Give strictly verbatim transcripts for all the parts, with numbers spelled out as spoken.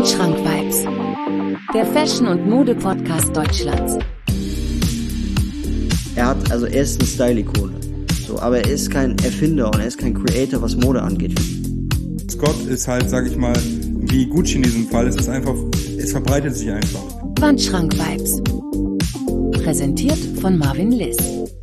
Wandschrank-Vibes, der Fashion- und Mode-Podcast Deutschlands. Er hat, also er ist eine Style-Ikone, so, aber er ist kein Erfinder und er ist kein Creator, was Mode angeht. Scott ist halt, sag ich mal, wie Gucci in diesem Fall, es ist einfach, es verbreitet sich einfach. Wandschrank-Vibes, präsentiert von Marvin Liss.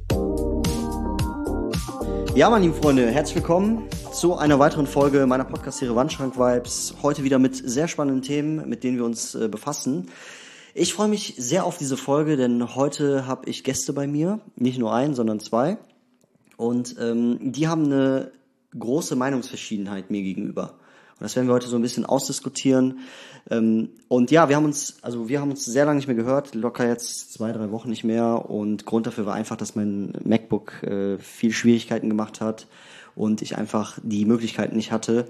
Ja, meine lieben Freunde, herzlich willkommen zu einer weiteren Folge meiner Podcast-Serie Wandschrank-Vibes. Heute wieder mit sehr spannenden Themen, mit denen wir uns äh, befassen. Ich freue mich sehr auf diese Folge, denn heute habe ich Gäste bei mir, nicht nur einen, sondern zwei. Und ähm, die haben eine große Meinungsverschiedenheit mir gegenüber. Und das werden wir heute so ein bisschen ausdiskutieren. Ähm, und ja, wir haben uns, also wir haben uns sehr lange nicht mehr gehört, locker jetzt zwei, drei Wochen nicht mehr. Und Grund dafür war einfach, dass mein MacBook äh, viel Schwierigkeiten gemacht hat und ich einfach die Möglichkeiten nicht hatte.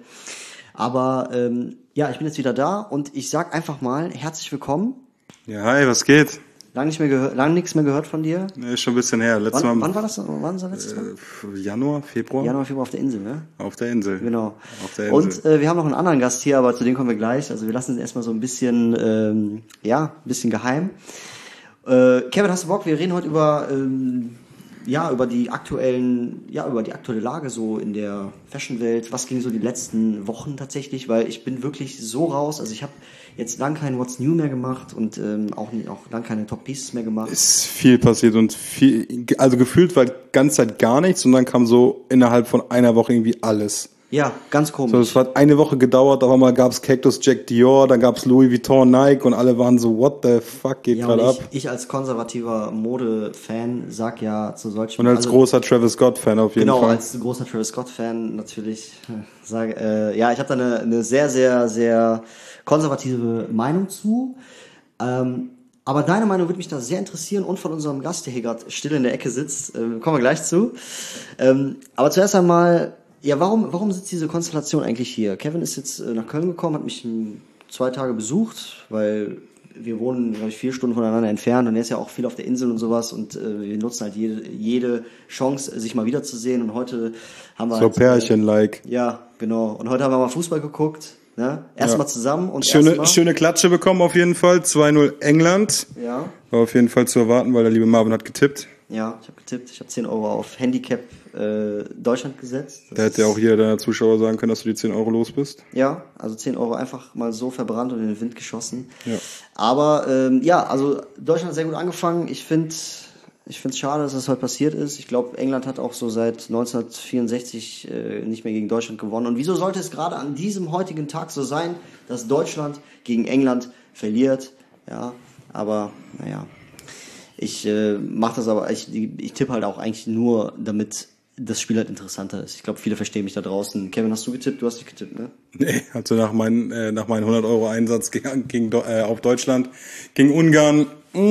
Aber ähm, ja, ich bin jetzt wieder da und ich sag einfach mal herzlich willkommen. Ja, hi, was geht? Lang nicht mehr gehört, lang nichts mehr gehört von dir. Nee, ist schon ein bisschen her. Letztes Wann, Mal, wann war das? Wann war das letztes Mal? Äh, Januar, Februar? Januar, Februar auf der Insel, ne? Auf der Insel. Genau. Auf der Insel. Und äh, wir haben noch einen anderen Gast hier, aber zu dem kommen wir gleich. Also wir lassen es erstmal so ein bisschen, ähm, ja, ein bisschen geheim. Äh, Kevin, hast du Bock? Wir reden heute über, ähm, ja, über die aktuellen, ja, über die aktuelle Lage so in der Fashionwelt. Was ging so die letzten Wochen tatsächlich? Weil ich bin wirklich so raus. Also ich habe jetzt lang kein What's New mehr gemacht und ähm, auch, auch lang keine Top Pieces mehr gemacht. Ist viel passiert und viel, also gefühlt war die ganze Zeit gar nichts und dann kam so innerhalb von einer Woche irgendwie alles. Ja, ganz komisch. So, es hat eine Woche gedauert, auf einmal gab's Cactus Jack Dior, dann gab's Louis Vuitton, Nike und alle waren so, what the fuck geht ja, gerade ab? Ich, ich als konservativer Mode-Fan sag ja zu solchen... Und als also, großer Travis Scott-Fan auf jeden genau, Fall. Genau, als großer Travis Scott-Fan natürlich sage, äh, ja, ich habe da eine, eine sehr, sehr, sehr konservative Meinung zu. Ähm, aber deine Meinung würde mich da sehr interessieren und von unserem Gast, der hier gerade still in der Ecke sitzt, äh, kommen wir gleich zu. Ähm, aber zuerst einmal, ja, warum, warum sitzt diese Konstellation eigentlich hier? Kevin ist jetzt äh, nach Köln gekommen, hat mich m, zwei Tage besucht, weil wir wohnen, glaube ich, vier Stunden voneinander entfernt und er ist ja auch viel auf der Insel und sowas und äh, wir nutzen halt jede, jede Chance, sich mal wiederzusehen und heute haben wir So halt, Pärchen-like. Äh, ja, genau. Und heute haben wir mal Fußball geguckt. Ne? Erstmal ja. zusammen und schöne, erstmal. schöne Klatsche bekommen auf jeden Fall. zwei null England. Ja. War auf jeden Fall zu erwarten, weil der liebe Marvin hat getippt. Ja, ich habe getippt. Ich habe zehn Euro auf Handicap äh, Deutschland gesetzt. Das da hätte ja auch jeder deiner Zuschauer sagen können, dass du die zehn Euro los bist. Ja, also zehn Euro einfach mal so verbrannt und in den Wind geschossen. Ja. Aber ähm, ja, also Deutschland hat sehr gut angefangen. Ich finde ich finde es schade, dass das heute passiert ist. Ich glaube, England hat auch so seit neunzehnhundertvierundsechzig äh, nicht mehr gegen Deutschland gewonnen. Und wieso sollte es gerade an diesem heutigen Tag so sein, dass Deutschland gegen England verliert? Ja, aber naja, ich äh, mache das aber, ich, ich tippe halt auch eigentlich nur, damit das Spiel halt interessanter ist. Ich glaube, viele verstehen mich da draußen. Kevin, hast du getippt? Du hast nicht getippt, ne? Nee, also nach meinem äh, nach meinem hundert Euro Einsatz gegen, gegen, äh, auf Deutschland, gegen Ungarn,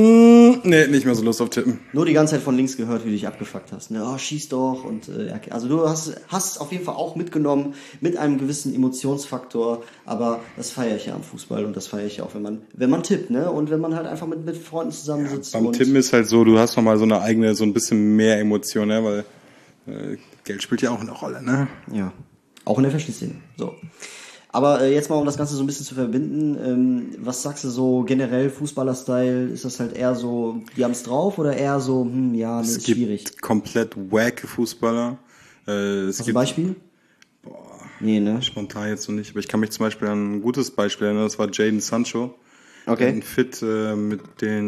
mh, nee, nicht mehr so Lust auf Tippen. Nur die ganze Zeit von links gehört, wie du dich abgefuckt hast. Ne? Oh, schieß doch. Und äh, also du hast hast es auf jeden Fall auch mitgenommen mit einem gewissen Emotionsfaktor, aber das feiere ich ja am Fußball und das feiere ich auch, wenn man wenn man tippt, ne? Und wenn man halt einfach mit mit Freunden zusammensitzt. Ja, beim und Tippen ist halt so, du hast nochmal so eine eigene, so ein bisschen mehr Emotion, ne? Weil äh, Geld spielt ja auch eine Rolle, ne? Ja, auch in der Fashion-Szene. So. Aber äh, jetzt mal, um das Ganze so ein bisschen zu verbinden, ähm, was sagst du so generell Fußballer-Style? Ist das halt eher so, die haben's drauf oder eher so, hm, ja, nee, es ist gibt schwierig? Komplett wack Fußballer. Äh, es Hast du gibt, ein Beispiel? Boah, Nee, ne? spontan jetzt so nicht, aber ich kann mich zum Beispiel an ein gutes Beispiel erinnern, das war Jadon Sancho. Okay. Ein Fit äh, mit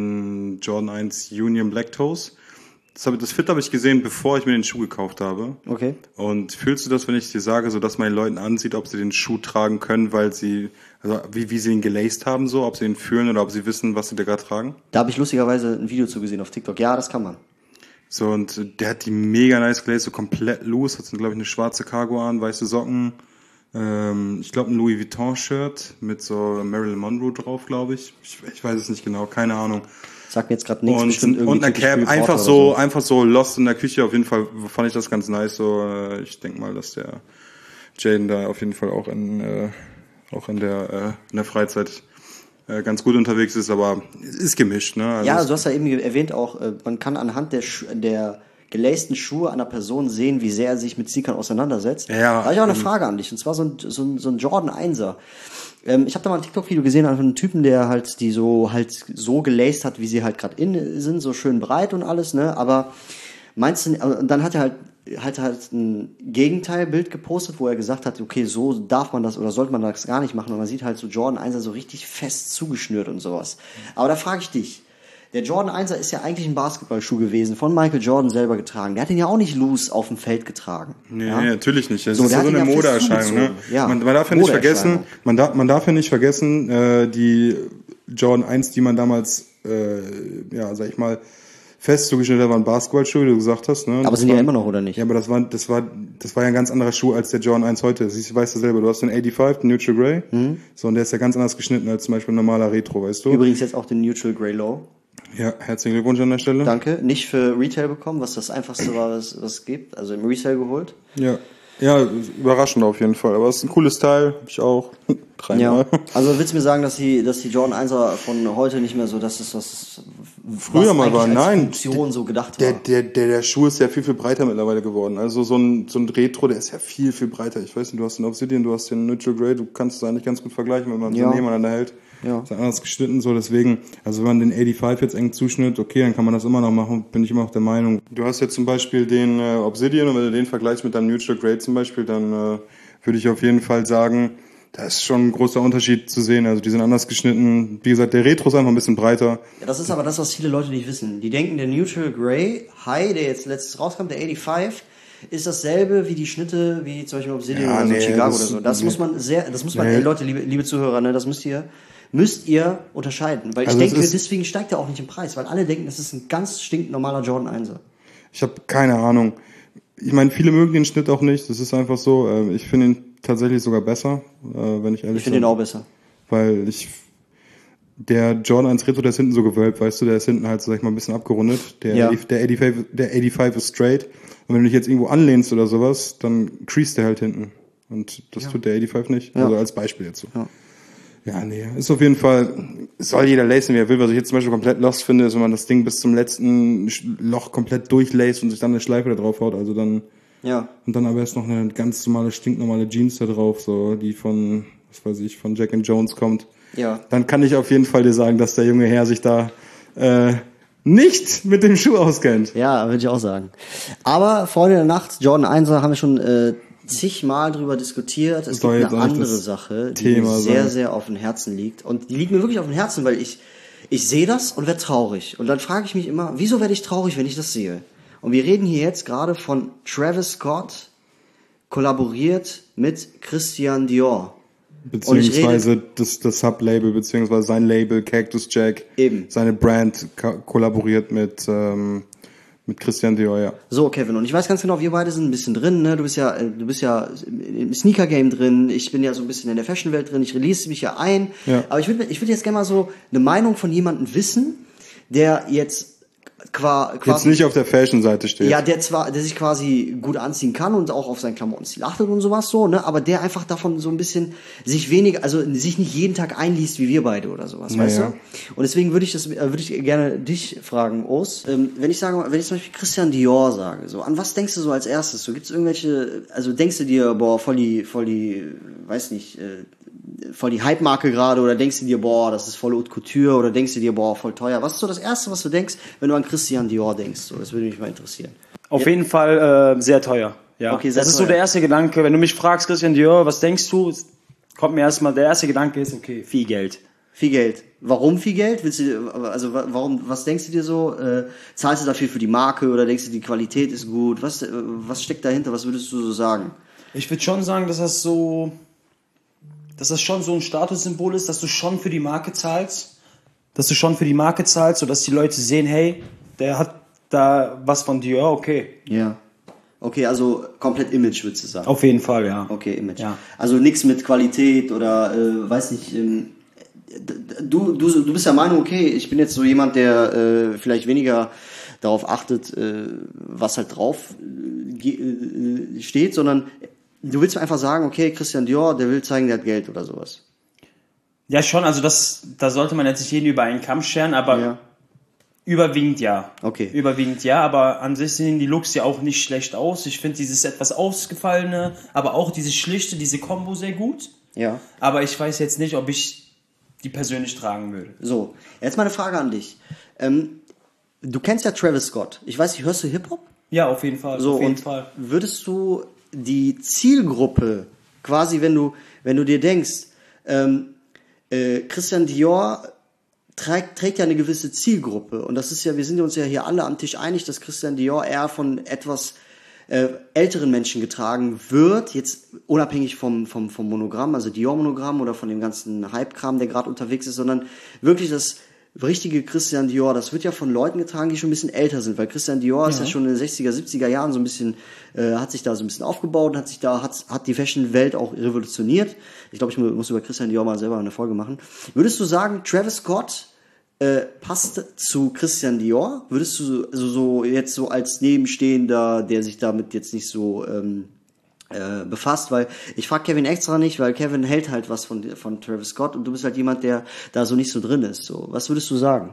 den Jordan eins Union Black Toes. Das, hab, das Fit habe ich gesehen, bevor ich mir den Schuh gekauft habe. Okay. Und fühlst du das, wenn ich dir sage, so dass man den Leuten ansieht, ob sie den Schuh tragen können, weil sie, also wie, wie sie ihn gelaced haben, so, ob sie ihn fühlen oder ob sie wissen, was sie da gerade tragen? Da habe ich lustigerweise ein Video zu gesehen auf TikTok. Ja, das kann man. So, und der hat die mega nice gelaced, so komplett loose, hat, glaube ich, eine schwarze Cargo an, weiße Socken, ähm, ich glaube ein Louis Vuitton Shirt mit so Marilyn Monroe drauf, glaube ich. ich. Ich weiß es nicht genau, keine Ahnung. Sagt mir jetzt gerade nichts. Und, bestimmt irgendwie und eine typisch Cap, Reporter einfach oder so, einfach so lost in der Küche, auf jeden Fall fand ich das ganz nice, so, äh, ich denke mal, dass der Jadon da auf jeden Fall auch in, äh, auch in der, äh, in der Freizeit äh, ganz gut unterwegs ist, aber ist gemischt, ne? Also ja, du hast ja eben erwähnt auch, äh, man kann anhand der, Sch- der gelaceden Schuhe einer Person sehen, wie sehr er sich mit Sneakern auseinandersetzt. Ja. Da habe ich auch eine Frage an dich, und zwar so ein, so ein, so ein Jordan Einser. Ähm, ich habe da mal ein TikTok-Video gesehen von einem Typen, der halt die so halt so gelaced hat, wie sie halt gerade in sind, so schön breit und alles, ne? Aber meinst du, und dann hat er halt hat er halt ein Gegenteilbild gepostet, wo er gesagt hat, okay, so darf man das oder sollte man das gar nicht machen, und man sieht halt so Jordan Einser so richtig fest zugeschnürt und sowas. Aber da frage ich dich, der Jordan Einser ist ja eigentlich ein Basketballschuh gewesen, von Michael Jordan selber getragen. Der hat ihn ja auch nicht loose auf dem Feld getragen. Nee, ja? nee, natürlich nicht. Das So, ist der ja so hat ihn eine ja fest Modeerscheinung. Ne? zugezogen. Ja, Man, man darf ja nicht Modeerscheinung. vergessen, man darf, man darf ja nicht vergessen, äh, die Jordan eins, die man damals, äh, ja, sag ich mal, fest zugeschnitten hat, waren Basketballschuhe, wie du gesagt hast. Ne? Aber das sind die war, ja immer noch, oder nicht? Ja, aber das war, das war, das war ja ein ganz anderer Schuh als der Jordan eins heute. Siehst du, weißt du selber, du hast den eighty-five, den Neutral Grey. Mhm. So, und der ist ja ganz anders geschnitten als zum Beispiel ein normaler Retro, weißt du? Übrigens jetzt auch den Neutral Grey Low. Ja, herzlichen Glückwunsch an der Stelle. Danke. Nicht für Retail bekommen, was das einfachste war, was was es gibt. Also im Retail geholt. Ja. Ja, überraschend auf jeden Fall. Aber es ist ein cooles Teil, hab ich auch. Dreimal. Ja. Also willst du mir sagen, dass die, dass die Jordan Einser von heute nicht mehr so, dass es was früher was mal war? als Nein. Funktion so gedacht Der, war. der, der, der Schuh ist ja viel, viel breiter mittlerweile geworden. Also so ein, so ein Retro, der ist ja viel, viel breiter. Ich weiß nicht, du hast den Obsidian, du hast den Neutral Grey, du kannst es eigentlich ganz gut vergleichen, wenn man Ja. so nebeneinander hält. Ja. Ist anders geschnitten, so deswegen, also wenn man den eighty-five jetzt eng zuschnitt, okay, dann kann man das immer noch machen, bin ich immer noch der Meinung. Du hast jetzt zum Beispiel den äh, Obsidian, und wenn du den vergleichst mit deinem Neutral Grey zum Beispiel, dann äh, würde ich auf jeden Fall sagen, da ist schon ein großer Unterschied zu sehen. Also die sind anders geschnitten. Wie gesagt, der Retro ist einfach ein bisschen breiter. Ja, das ist aber das, was viele Leute nicht wissen. Die denken, der Neutral Grey High, der jetzt letztes rauskam, der eighty-five, ist dasselbe wie die Schnitte, wie zum Beispiel Obsidian Ja, oder so nee, Chicago das- oder so. Das nee. muss man sehr, das muss man, Nee. ey Leute, liebe, liebe Zuhörer, ne, das müsst ihr, müsst ihr unterscheiden. Weil ich Also es denke, ist- deswegen steigt er auch nicht im Preis, weil alle denken, das ist ein ganz stinknormaler Jordan Einser. Ich habe keine Ahnung. Ich meine, viele mögen den Schnitt auch nicht. Das ist einfach so. äh, Ich finde ihn tatsächlich sogar besser, äh, wenn ich ehrlich Ich finde bin. den auch besser. Weil ich, der Jordan eins Retro, der ist hinten so gewölbt, weißt du, der ist hinten halt, sag ich mal, ein bisschen abgerundet. Der, Ja. der, eighty-five, der eighty-five ist straight. Und wenn du dich jetzt irgendwo anlehnst oder sowas, dann creased der halt hinten. Und das tut der eighty-five nicht. Ja. Also als Beispiel jetzt so. Ja. Ja, nee, ist auf jeden Fall, soll jeder lacen, wie er will. Was ich jetzt zum Beispiel komplett lost finde, ist, wenn man das Ding bis zum letzten Sch- Loch komplett durchlässt und sich dann eine Schleife da drauf haut. Also dann, Ja. und dann aber erst noch eine ganz normale, stinknormale Jeans da drauf, so, die von, was weiß ich, von Jack and Jones kommt. Ja. Dann kann ich auf jeden Fall dir sagen, dass der junge Herr sich da, äh, nicht mit dem Schuh auskennt. Ja, würde ich auch sagen. Aber Freunde der Nacht, Jordan Einser, haben wir schon äh, zigmal drüber diskutiert. Es soll gibt jetzt eine eigentlich andere das Sache, die Thema mir sehr, sein. sehr auf dem Herzen liegt. Und die liegt mir wirklich auf dem Herzen, weil ich, ich sehe das und werde traurig. Und dann frage ich mich immer, wieso werde ich traurig, wenn ich das sehe? Und wir reden hier jetzt gerade von Travis Scott, kollaboriert mit Christian Dior. Beziehungsweise das, das Sublabel, beziehungsweise sein Label, Cactus Jack, Eben. seine Brand ka- kollaboriert mit, ähm, mit Christian Dior, ja. So, Kevin, und ich weiß ganz genau, wir beide sind ein bisschen drin, ne? Du bist ja, äh, du bist ja im Sneaker-Game drin, ich bin ja so ein bisschen in der Fashion-Welt drin, ich release mich ja ein. Ja. Aber ich würde ich würd jetzt gerne mal so eine Meinung von jemandem wissen, der jetzt qua, Jetzt quasi... nicht auf der Fashion-Seite steht. Ja, der zwar, der sich quasi gut anziehen kann und auch auf seinen Klamottenstil achtet und sowas so, ne, aber der einfach davon so ein bisschen sich weniger, also sich nicht jeden Tag einliest wie wir beide oder sowas, Ja, weißt ja. du? Und deswegen würde ich das, äh, würde ich gerne dich fragen, Urs, ähm, wenn ich sage, wenn ich zum Beispiel Christian Dior sage, so, an was denkst du so als erstes? So, gibt's irgendwelche, also denkst du dir, boah, voll die, voll die, weiß nicht, äh, voll die Hype-Marke gerade, oder denkst du dir, boah, das ist voll Haute Couture, oder denkst du dir, boah, voll teuer? Was ist so das Erste, was du denkst, wenn du an Christian Dior denkst? So, das würde mich mal interessieren. Auf jeden Fall äh, sehr teuer. Ja. Okay, sehr das ist teuer. so der erste Gedanke. Wenn du mich fragst, Christian Dior, was denkst du? Kommt mir erstmal, der erste Gedanke ist, okay, viel Geld. Viel Geld. Warum viel Geld? Willst du, also wa- warum, was denkst du dir so? Äh, zahlst du dafür für die Marke oder denkst du, die Qualität ist gut? Was, äh, was steckt dahinter? Was würdest du so sagen? Ich würde schon sagen, dass das so, dass das schon so ein Statussymbol ist, dass du schon für die Marke zahlst, dass du schon für die Marke zahlst, sodass die Leute sehen, hey, der hat da was von Dior, okay. Ja. Okay, also komplett Image, würdest du sagen? Auf jeden Fall, ja. Okay, Image. Ja. Also nichts mit Qualität oder, äh, weiß nicht, ähm, d- d- du, du, du bist der Meinung, okay, ich bin jetzt so jemand, der äh, vielleicht weniger darauf achtet, äh, was halt drauf äh, ge- äh, steht, sondern du willst mir einfach sagen, okay, Christian Dior, der will zeigen, der hat Geld oder sowas. Ja, schon, also das, da sollte man jetzt nicht jeden über einen Kamm scheren, aber Ja. Überwiegend ja. Okay. Überwiegend ja, aber an sich sehen die Looks ja auch nicht schlecht aus. Ich finde dieses etwas ausgefallene, aber auch diese schlichte, diese Kombo sehr gut. Ja. Aber ich weiß jetzt nicht, ob ich die persönlich tragen würde. So, jetzt mal eine Frage an dich. Ähm, du kennst ja Travis Scott. Ich weiß nicht, hörst du Hip-Hop? Ja, auf jeden Fall. So, auf jeden und Fall. würdest du die Zielgruppe, quasi wenn du, wenn du dir denkst, ähm, äh, Christian Dior trägt, trägt ja eine gewisse Zielgruppe. Und das ist ja, wir sind uns ja hier alle am Tisch einig, dass Christian Dior eher von etwas äh, älteren Menschen getragen wird, jetzt unabhängig vom, vom, vom Monogramm, also Dior-Monogramm oder von dem ganzen Hype-Kram, der gerade unterwegs ist, sondern wirklich das richtige Christian Dior, das wird ja von Leuten getragen, die schon ein bisschen älter sind, weil Christian Dior ja. ist ja schon in den sechziger, siebziger Jahren so ein bisschen, äh, hat sich da so ein bisschen aufgebaut, hat sich da, hat, hat die Fashion-Welt auch revolutioniert. Ich glaube, ich muss über Christian Dior mal selber eine Folge machen. Würdest du sagen, Travis Scott äh, passt zu Christian Dior? Würdest du so, so jetzt so als Nebenstehender, der sich damit jetzt nicht so ähm, äh, befasst, weil ich frage Kevin extra nicht, weil Kevin hält halt was von von Travis Scott und du bist halt jemand, der da so nicht so drin ist. So, was würdest du sagen?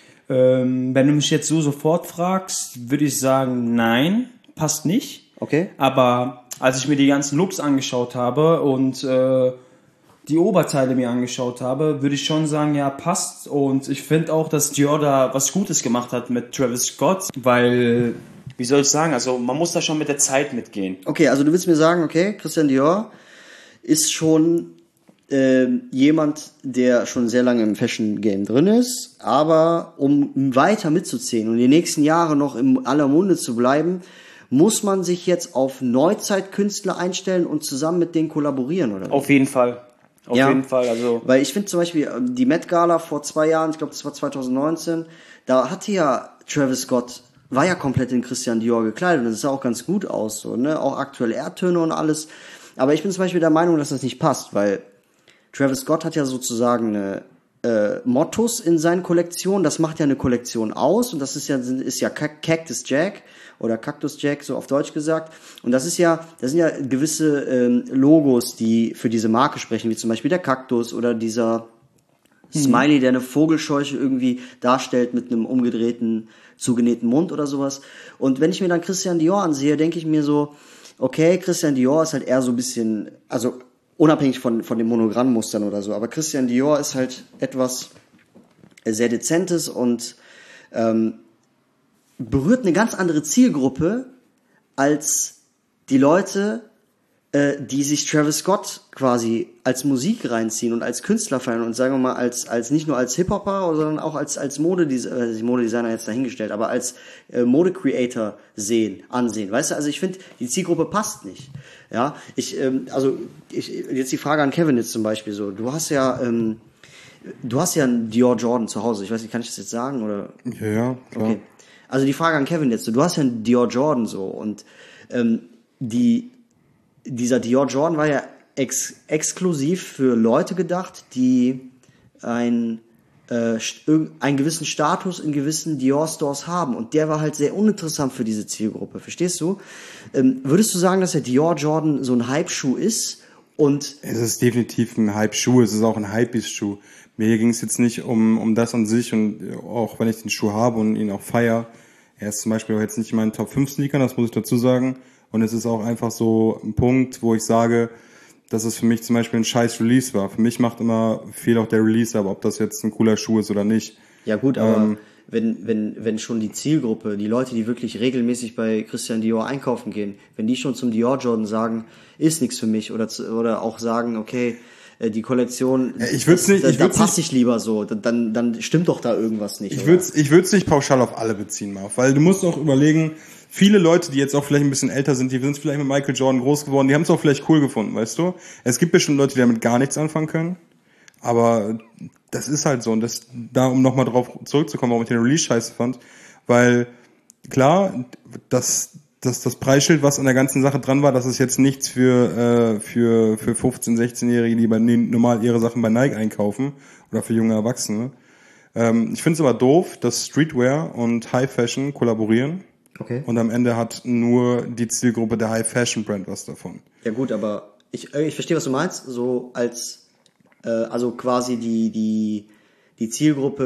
Ähm, wenn du mich jetzt so sofort fragst, würde ich sagen, nein, passt nicht. Okay. Aber als ich mir die ganzen Looks angeschaut habe und äh, die Oberteile mir angeschaut habe, würde ich schon sagen, ja, passt. Und ich finde auch, dass Dior da was Gutes gemacht hat mit Travis Scott, weil, wie soll ich sagen, also man muss da schon mit der Zeit mitgehen. Okay, also du willst mir sagen, okay, Christian Dior ist schon äh, jemand, der schon sehr lange im Fashion-Game drin ist, aber um weiter mitzuziehen und die nächsten Jahre noch in aller Munde zu bleiben, muss man sich jetzt auf Neuzeitkünstler einstellen und zusammen mit denen kollaborieren, oder? Auf jeden Fall. Auf ja, jeden Fall, also. Weil ich finde zum Beispiel die Met Gala vor zwei Jahren, ich glaube das war zwanzig neunzehn, da hatte ja Travis Scott, war ja komplett in Christian Dior gekleidet und das sah auch ganz gut aus, so, ne, auch aktuelle Erdtöne und alles. Aber ich bin zum Beispiel der Meinung, dass das nicht passt, weil Travis Scott hat ja sozusagen eine äh, Mottos in seinen Kollektionen, das macht ja eine Kollektion aus und das ist ja ist ja Cactus Jack oder Cactus Jack, so auf Deutsch gesagt. Und das ist ja, das sind ja gewisse ähm, Logos, die für diese Marke sprechen, wie zum Beispiel der Kaktus oder dieser Smiley, der eine Vogelscheuche irgendwie darstellt mit einem umgedrehten, zugenähten Mund oder sowas. Und wenn ich mir dann Christian Dior ansehe, denke ich mir so, okay, Christian Dior ist halt eher so ein bisschen, also unabhängig von, von den Monogrammmustern oder so, aber Christian Dior ist halt etwas sehr Dezentes und ähm, berührt eine ganz andere Zielgruppe als die Leute, äh, die sich Travis Scott quasi als Musik reinziehen und als Künstler feiern und sagen wir mal als als nicht nur als Hip-Hopper, sondern auch als als Modedesigner, äh, Modedesigner jetzt dahingestellt, aber als äh, Mode-Creator sehen, ansehen, weißt du? Also ich finde, die Zielgruppe passt nicht. Ja, ich ähm, also ich jetzt die Frage an Kevin jetzt zum Beispiel so, du hast ja ähm, du hast ja einen Dior Jordan zu Hause, ich weiß nicht, kann ich das jetzt sagen oder? Ja, ja, klar. Okay. Also die Frage an Kevin jetzt, du hast ja einen Dior Jordan so und ähm, die, dieser Dior Jordan war ja ex, exklusiv für Leute gedacht, die ein, äh, einen gewissen Status in gewissen Dior Stores haben und der war halt sehr uninteressant für diese Zielgruppe, verstehst du? Ähm, würdest du sagen, dass der Dior Jordan so ein Hype-Schuh ist? Und es ist definitiv ein Hype-Schuh, es ist auch ein Hype-Schuh. Mir ging es jetzt nicht um, um das an sich und auch wenn ich den Schuh habe und ihn auch feiere, er ist zum Beispiel auch jetzt nicht in meinen Top fünf Sneakern, das muss ich dazu sagen. Und es ist auch einfach so ein Punkt, wo ich sage, dass es für mich zum Beispiel ein scheiß Release war. Für mich macht immer viel auch der Release, aber ob das jetzt ein cooler Schuh ist oder nicht. Ja gut, aber ähm, wenn, wenn, wenn schon die Zielgruppe, die Leute, die wirklich regelmäßig bei Christian Dior einkaufen gehen, wenn die schon zum Dior Jordan sagen, ist nichts für mich oder, oder auch sagen, okay, die Kollektion, ich würd's nicht, da, ich da würd's passe nicht, ich lieber so, dann, dann stimmt doch da irgendwas nicht. Ich würde ich würd's nicht pauschal auf alle beziehen, Marv, weil du musst auch überlegen, viele Leute, die jetzt auch vielleicht ein bisschen älter sind, die sind vielleicht mit Michael Jordan groß geworden, die haben es auch vielleicht cool gefunden, weißt du? Es gibt bestimmt Leute, die damit gar nichts anfangen können, aber das ist halt so und das, da um nochmal drauf zurückzukommen, warum ich den Release scheiße fand, weil klar, das Das, das Preisschild, was an der ganzen Sache dran war, das ist jetzt nichts für, äh, für, für fünfzehn-, sechzehnjährige, die bei, normal ihre Sachen bei Nike einkaufen oder für junge Erwachsene. Ähm, ich finde es aber doof, dass Streetwear und High Fashion kollaborieren. Okay. Und am Ende hat nur die Zielgruppe der High Fashion Brand was davon. Ja gut, aber ich, ich verstehe, was du meinst. So als, äh, also quasi die, die, die Zielgruppe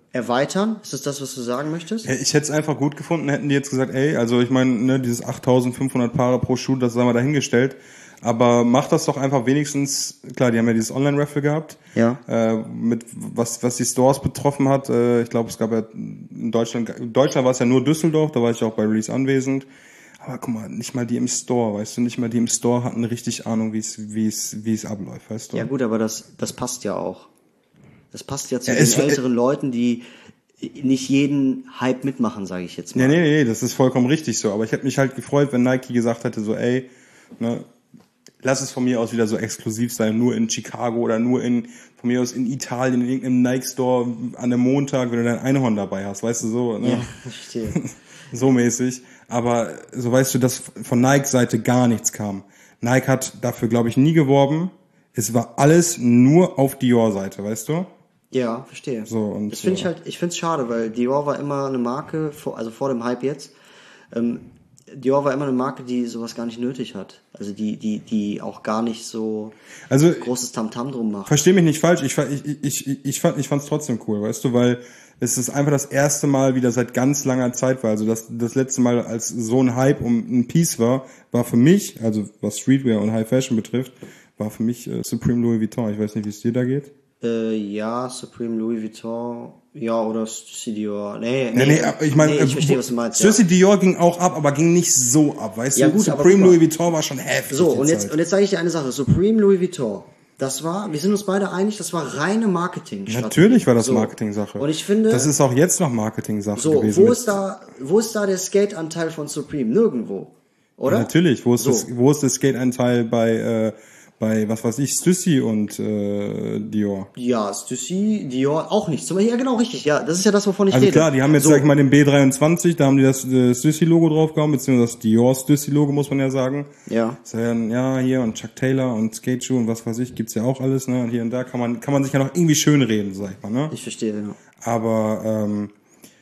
erweitern? Ist das das, was du sagen möchtest? Ja, ich hätte es einfach gut gefunden, hätten die jetzt gesagt, ey, also ich meine, ne, dieses achttausendfünfhundert Paare pro Schuh, das haben wir dahingestellt. Aber mach das doch einfach wenigstens, klar, die haben ja dieses Online-Raffle gehabt, Ja. äh, mit was was die Stores betroffen hat. Äh, ich glaube, es gab ja in Deutschland, in Deutschland war es ja nur Düsseldorf, da war ich auch bei Release anwesend. Aber guck mal, nicht mal die im Store, weißt du, nicht mal die im Store hatten richtig Ahnung, wie es wie es wie es abläuft, weißt du? Ja gut, aber das, das passt ja auch. Das passt ja zu Ja, den es- älteren Leuten, die nicht jeden Hype mitmachen, sage ich jetzt mal. Nee, nee, nee, das ist vollkommen richtig so. Aber ich hätte mich halt gefreut, wenn Nike gesagt hätte, so, ey, ne, lass es von mir aus wieder so exklusiv sein, nur in Chicago oder nur in, von mir aus in Italien, in irgendeinem Nike-Store an einem Montag, wenn du dein Einhorn dabei hast, weißt du, so, ne? Ja, verstehe. So mäßig. Aber so weißt du, dass von Nike-Seite gar nichts kam. Nike hat dafür, glaube ich, nie geworben. Es war alles nur auf Dior-Seite, weißt du? Ja, verstehe. So, und, das finde ich ja. halt, ich finde es schade, weil Dior war immer eine Marke, vor, also vor dem Hype jetzt, ähm, Dior war immer eine Marke, die sowas gar nicht nötig hat. Also die, die, die auch gar nicht so Also, großes Tamtam drum macht. versteh mich nicht falsch, ich, fa- ich, ich, ich, ich fand ich fand's trotzdem cool, weißt du, weil es ist einfach das erste Mal wieder seit ganz langer Zeit war. Also das, das letzte Mal, als so ein Hype um ein Piece war, war für mich, also was Streetwear und High Fashion betrifft, war für mich äh, Supreme Louis Vuitton. Ich weiß nicht, wie es dir da geht. Äh, ja, Supreme Louis Vuitton, ja, oder Stussy Dior. Nee, Nee, nee, aber ich meine, nee, ich verstehe, was du meinst. Ja. Stussy Dior ging auch ab, aber ging nicht so ab, weißt Ja, du? gut, aber Supreme guck mal. Louis Vuitton war schon heftig. So, die und jetzt, Zeit. und jetzt sage ich dir eine Sache. Supreme Louis Vuitton, das war, wir sind uns beide einig, das war reine Marketing. Natürlich war das So. Marketing-Sache. Und ich finde, das ist auch jetzt noch Marketing-Sache so, gewesen. wo mit- ist da, wo ist da der Skate-Anteil von Supreme? Nirgendwo. Oder? Ja, natürlich, wo ist So. das, wo ist das Skate-Anteil bei, äh, bei, was weiß ich, Stussy und, äh, Dior? Ja, Stussy, Dior auch nicht. Zum Beispiel, ja, genau, richtig. Ja, das ist ja das, wovon ich Also rede. klar, die haben jetzt, so, sag ich mal, den B dreiundzwanzig, da haben die das äh, Stussy-Logo draufgehauen, beziehungsweise das Dior Stussy-Logo, muss man ja sagen. Ja. Ist ja, ja, hier und Chuck Taylor und Skate-Schuhe und was weiß ich, gibt's ja auch alles, ne? Und hier und da kann man, kann man sich ja noch irgendwie schön reden, sag ich mal, ne? Ich verstehe, ja. Aber, ähm,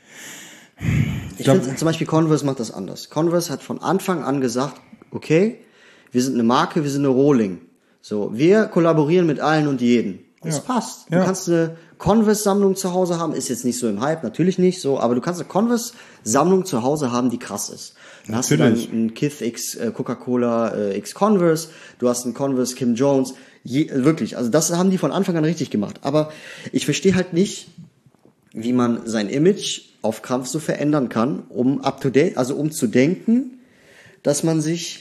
Ich glaub- finde zum Beispiel Converse macht das anders. Converse hat von Anfang an gesagt, okay, wir sind eine Marke, wir sind eine Rohling. So, wir kollaborieren mit allen und jeden. Das Ja. passt. Du Ja. kannst eine Converse-Sammlung zu Hause haben, ist jetzt nicht so im Hype, natürlich nicht so, aber du kannst eine Converse-Sammlung zu Hause haben, die krass ist. Dann hast du Natürlich. dann einen Kith X äh, Coca-Cola äh, X Converse, du hast einen Converse Kim Jones, Je, wirklich, also das haben die von Anfang an richtig gemacht. Aber ich verstehe halt nicht, wie man sein Image auf Krampf so verändern kann, um up to date, also um zu denken, dass man sich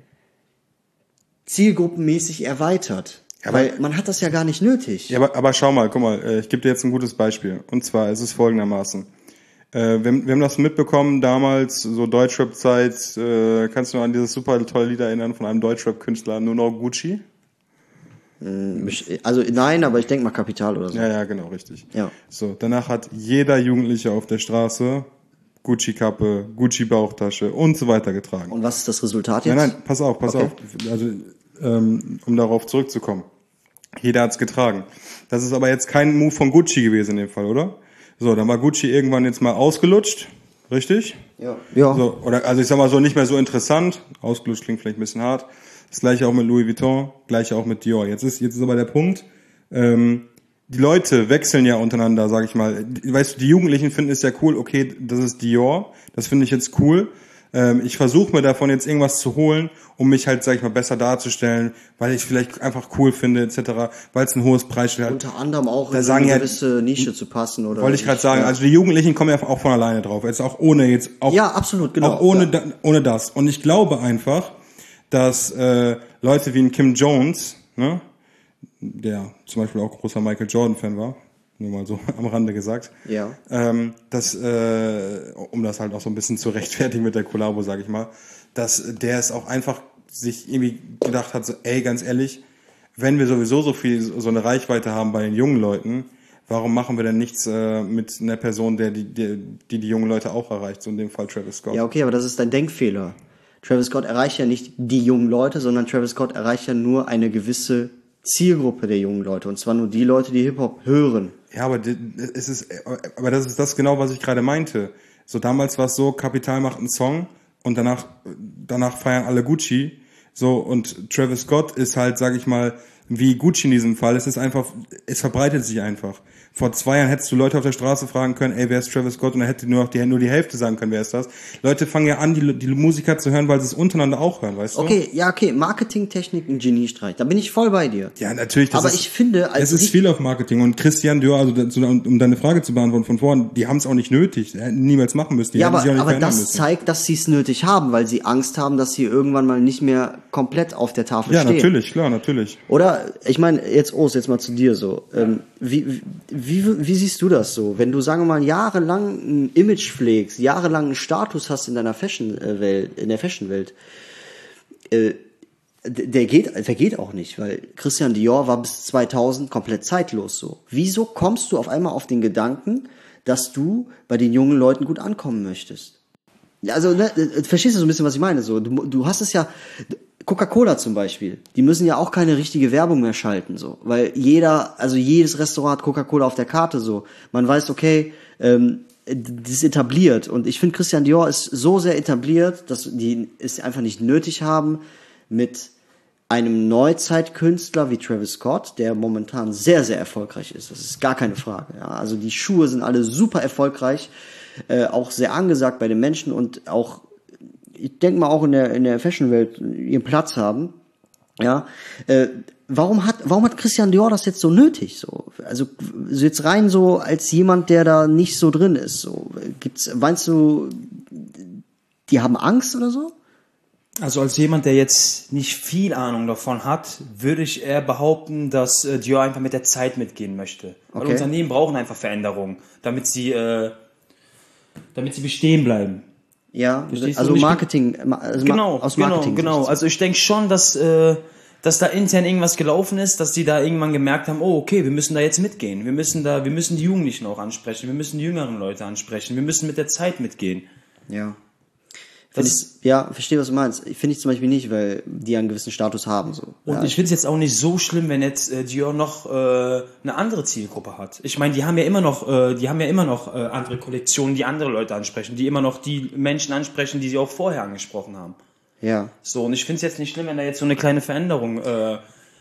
zielgruppenmäßig erweitert. Ja, aber- Weil man hat das ja gar nicht nötig. ja, aber, aber schau mal, guck mal, äh, ich gebe dir jetzt ein gutes Beispiel. Und zwar ist es folgendermaßen. Äh, wir, wir haben das mitbekommen damals, so Deutschrap-Zeit, äh, kannst du noch an dieses super tolle Lied erinnern von einem Deutschrap-Künstler, nur noch Gucci? Also nein, aber ich denke mal Kapital oder so. Ja, ja, genau, richtig. Ja. So, danach hat jeder Jugendliche auf der Straße Gucci-Kappe, Gucci-Bauchtasche und so weiter getragen. Und was ist das Resultat jetzt? Nein, nein, pass auf, pass Okay. auf. Also, ähm, um darauf zurückzukommen. Jeder hat's getragen. Das ist aber jetzt kein Move von Gucci gewesen in dem Fall, oder? So, dann war Gucci irgendwann jetzt mal ausgelutscht, richtig? Ja. Ja. So, oder, also ich sag mal so, nicht mehr so interessant. Ausgelutscht klingt vielleicht ein bisschen hart. Das gleiche auch mit Louis Vuitton, gleiche auch mit Dior. Jetzt ist, jetzt ist aber der Punkt, ähm, die Leute wechseln ja untereinander, sag ich mal. Weißt du, die Jugendlichen finden es ja cool, okay, das ist Dior, das finde ich jetzt cool. Ähm, ich versuche mir davon jetzt irgendwas zu holen, um mich halt, sag ich mal, besser darzustellen, weil ich vielleicht einfach cool finde, et cetera, weil es ein hohes Preisschild hat. Unter anderem auch Da in so sagen eine ja- gewisse Nische zu passen oder. Wollte ich gerade nicht. sagen, Ja. also die Jugendlichen kommen ja auch von alleine drauf, jetzt auch ohne jetzt auch Ja, absolut, genau. auch ohne Ja. da, ohne das. Und ich glaube einfach, dass äh, Leute wie ein Kim Jones, ne, der zum Beispiel auch großer Michael Jordan Fan war, nur mal so am Rande gesagt, Ja. ähm, dass äh, um das halt auch so ein bisschen zu rechtfertigen mit der Kollabo, sage ich mal, dass der es auch einfach sich irgendwie gedacht hat, so, ey, ganz ehrlich, wenn wir sowieso so viel so eine Reichweite haben bei den jungen Leuten, warum machen wir denn nichts äh, mit einer Person, der die, die die die jungen Leute auch erreicht, so in dem Fall Travis Scott. Ja, okay, aber das ist dein Denkfehler. Travis Scott erreicht ja nicht die jungen Leute, sondern Travis Scott erreicht ja nur eine gewisse Zielgruppe der jungen Leute. Und zwar nur die Leute, die Hip-Hop hören. Ja, aber di- es ist, aber das ist das genau, was ich gerade meinte. So damals war es so, Kapital macht einen Song und danach, danach feiern alle Gucci. So, und Travis Scott ist halt, sag ich mal, wie Gucci in diesem Fall. Es ist einfach, es verbreitet sich einfach. Vor zwei Jahren hättest du Leute auf der Straße fragen können, ey, wer ist Travis Scott? Und dann hätte nur noch die, nur die Hälfte sagen können, wer ist das? Leute fangen ja an, die, die Musiker zu hören, weil sie es untereinander auch hören, weißt du? Okay, ja, okay, Marketingtechnik, ein Geniestreich. Da bin ich voll bei dir. Ja, natürlich. Das Aber ist, ich finde, als es ist ich, viel auf Marketing. Und Christian Dior, also dazu, um deine Frage zu beantworten von vorhin, die haben es auch nicht nötig. Die hätten niemals machen müssen. Die ja, hätten aber, sich auch nicht aber verändern das müssen. zeigt, dass sie es nötig haben, weil sie Angst haben, dass sie irgendwann mal nicht mehr komplett auf der Tafel Ja, stehen. natürlich, klar, natürlich. Oder, ich meine, jetzt, Urs, jetzt mal zu dir so. Ähm, wie, wie, wie, wie siehst du das so? Wenn du, sagen wir mal, jahrelang ein Image pflegst, jahrelang einen Status hast in deiner Fashion-Welt, in der Fashion-Welt, äh, der geht, der geht auch nicht, weil Christian Dior war bis zweitausend komplett zeitlos so. Wieso kommst du auf einmal auf den Gedanken, dass du bei den jungen Leuten gut ankommen möchtest? Also, ne, verstehst du so ein bisschen, was ich meine? So, du, du hast es ja, Coca-Cola zum Beispiel, die müssen ja auch keine richtige Werbung mehr schalten, so, weil jeder, also jedes Restaurant hat Coca-Cola auf der Karte, so. Man weiß, okay, ähm, das ist etabliert, und ich finde, Christian Dior ist so sehr etabliert, dass die es einfach nicht nötig haben, mit einem Neuzeitkünstler wie Travis Scott, der momentan sehr, sehr erfolgreich ist. Das ist gar keine Frage. Ja. Also die Schuhe sind alle super erfolgreich, äh, auch sehr angesagt bei den Menschen und auch, ich denke mal, auch in der in der Fashionwelt ihren Platz haben. Ja. Äh, warum hat warum hat Christian Dior das jetzt so nötig? So, also so jetzt rein so als jemand, der da nicht so drin ist. So, gibt's, meinst du, die haben Angst oder so? Also als jemand, der jetzt nicht viel Ahnung davon hat, würde ich eher behaupten, dass äh, Dior einfach mit der Zeit mitgehen möchte. Weil Okay. Unternehmen brauchen einfach Veränderungen, damit sie, äh, damit sie bestehen bleiben. Ja, Verstehst du? also Und ich bin- Marketing, also Genau, aus genau, Marketing. genau. Also ich denke schon, dass, äh, dass da intern irgendwas gelaufen ist, dass die da irgendwann gemerkt haben, oh okay, wir müssen da jetzt mitgehen. Wir müssen da, wir müssen die Jugendlichen auch ansprechen, wir müssen die jüngeren Leute ansprechen, wir müssen mit der Zeit mitgehen. Ja. Das Find ich, ja, verstehe, was du meinst. Finde ich zum Beispiel nicht, weil die einen gewissen Status haben. So. Und ja. ich finde es jetzt auch nicht so schlimm, wenn jetzt äh, Dior noch äh, eine andere Zielgruppe hat. Ich meine, die haben ja immer noch, äh, die haben ja immer noch äh, andere Kollektionen, die andere Leute ansprechen, die immer noch die Menschen ansprechen, die sie auch vorher angesprochen haben. Ja. So, und ich finde es jetzt nicht schlimm, wenn da jetzt so eine kleine Veränderung äh,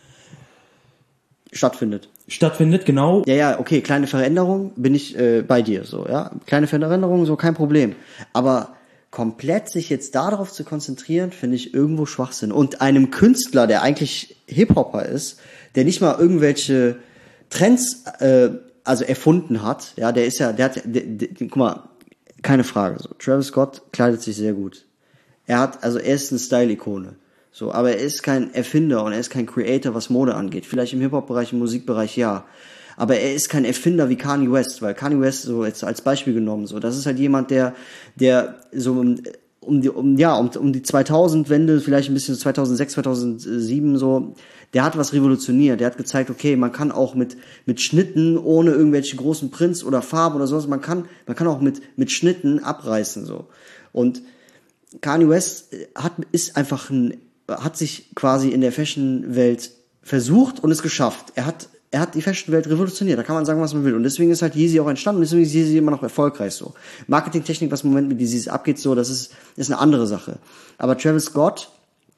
Stattfindet. stattfindet, genau. Ja, ja, okay, kleine Veränderung, bin ich äh, bei dir, so, ja. Kleine Veränderung, so, kein Problem. Aber komplett sich jetzt darauf zu konzentrieren, finde ich irgendwo Schwachsinn. Und einem Künstler, der eigentlich Hip-Hopper ist, der nicht mal irgendwelche Trends äh, also erfunden hat, ja, der ist ja, der hat, der, der, guck mal, keine Frage, so, Travis Scott kleidet sich sehr gut. Er hat, also er ist eine Style-Ikone. So, aber er ist kein Erfinder und er ist kein Creator, was Mode angeht. Vielleicht im Hip-Hop-Bereich, im Musikbereich, ja. Aber er ist kein Erfinder wie Kanye West, weil Kanye West, so jetzt als Beispiel genommen, so, das ist halt jemand, der, der so um, um die, um, ja, um, um die zweitausend-Wende, vielleicht ein bisschen zweitausendsechs, zweitausendsieben, so, der hat was revolutioniert. Der hat gezeigt, okay, man kann auch mit, mit Schnitten, ohne irgendwelche großen Prints oder Farben oder sowas, man kann, man kann auch mit, mit Schnitten abreißen, so. Und Kanye West hat, ist einfach ein, hat sich quasi in der Fashion-Welt versucht und es geschafft. Er hat, er hat die Fashion-Welt revolutioniert. Da kann man sagen, was man will. Und deswegen ist halt Yeezy auch entstanden. Und deswegen ist Yeezy immer noch erfolgreich so. Marketingtechnik, was im Moment mit Yeezy abgeht, so, das ist, ist eine andere Sache. Aber Travis Scott,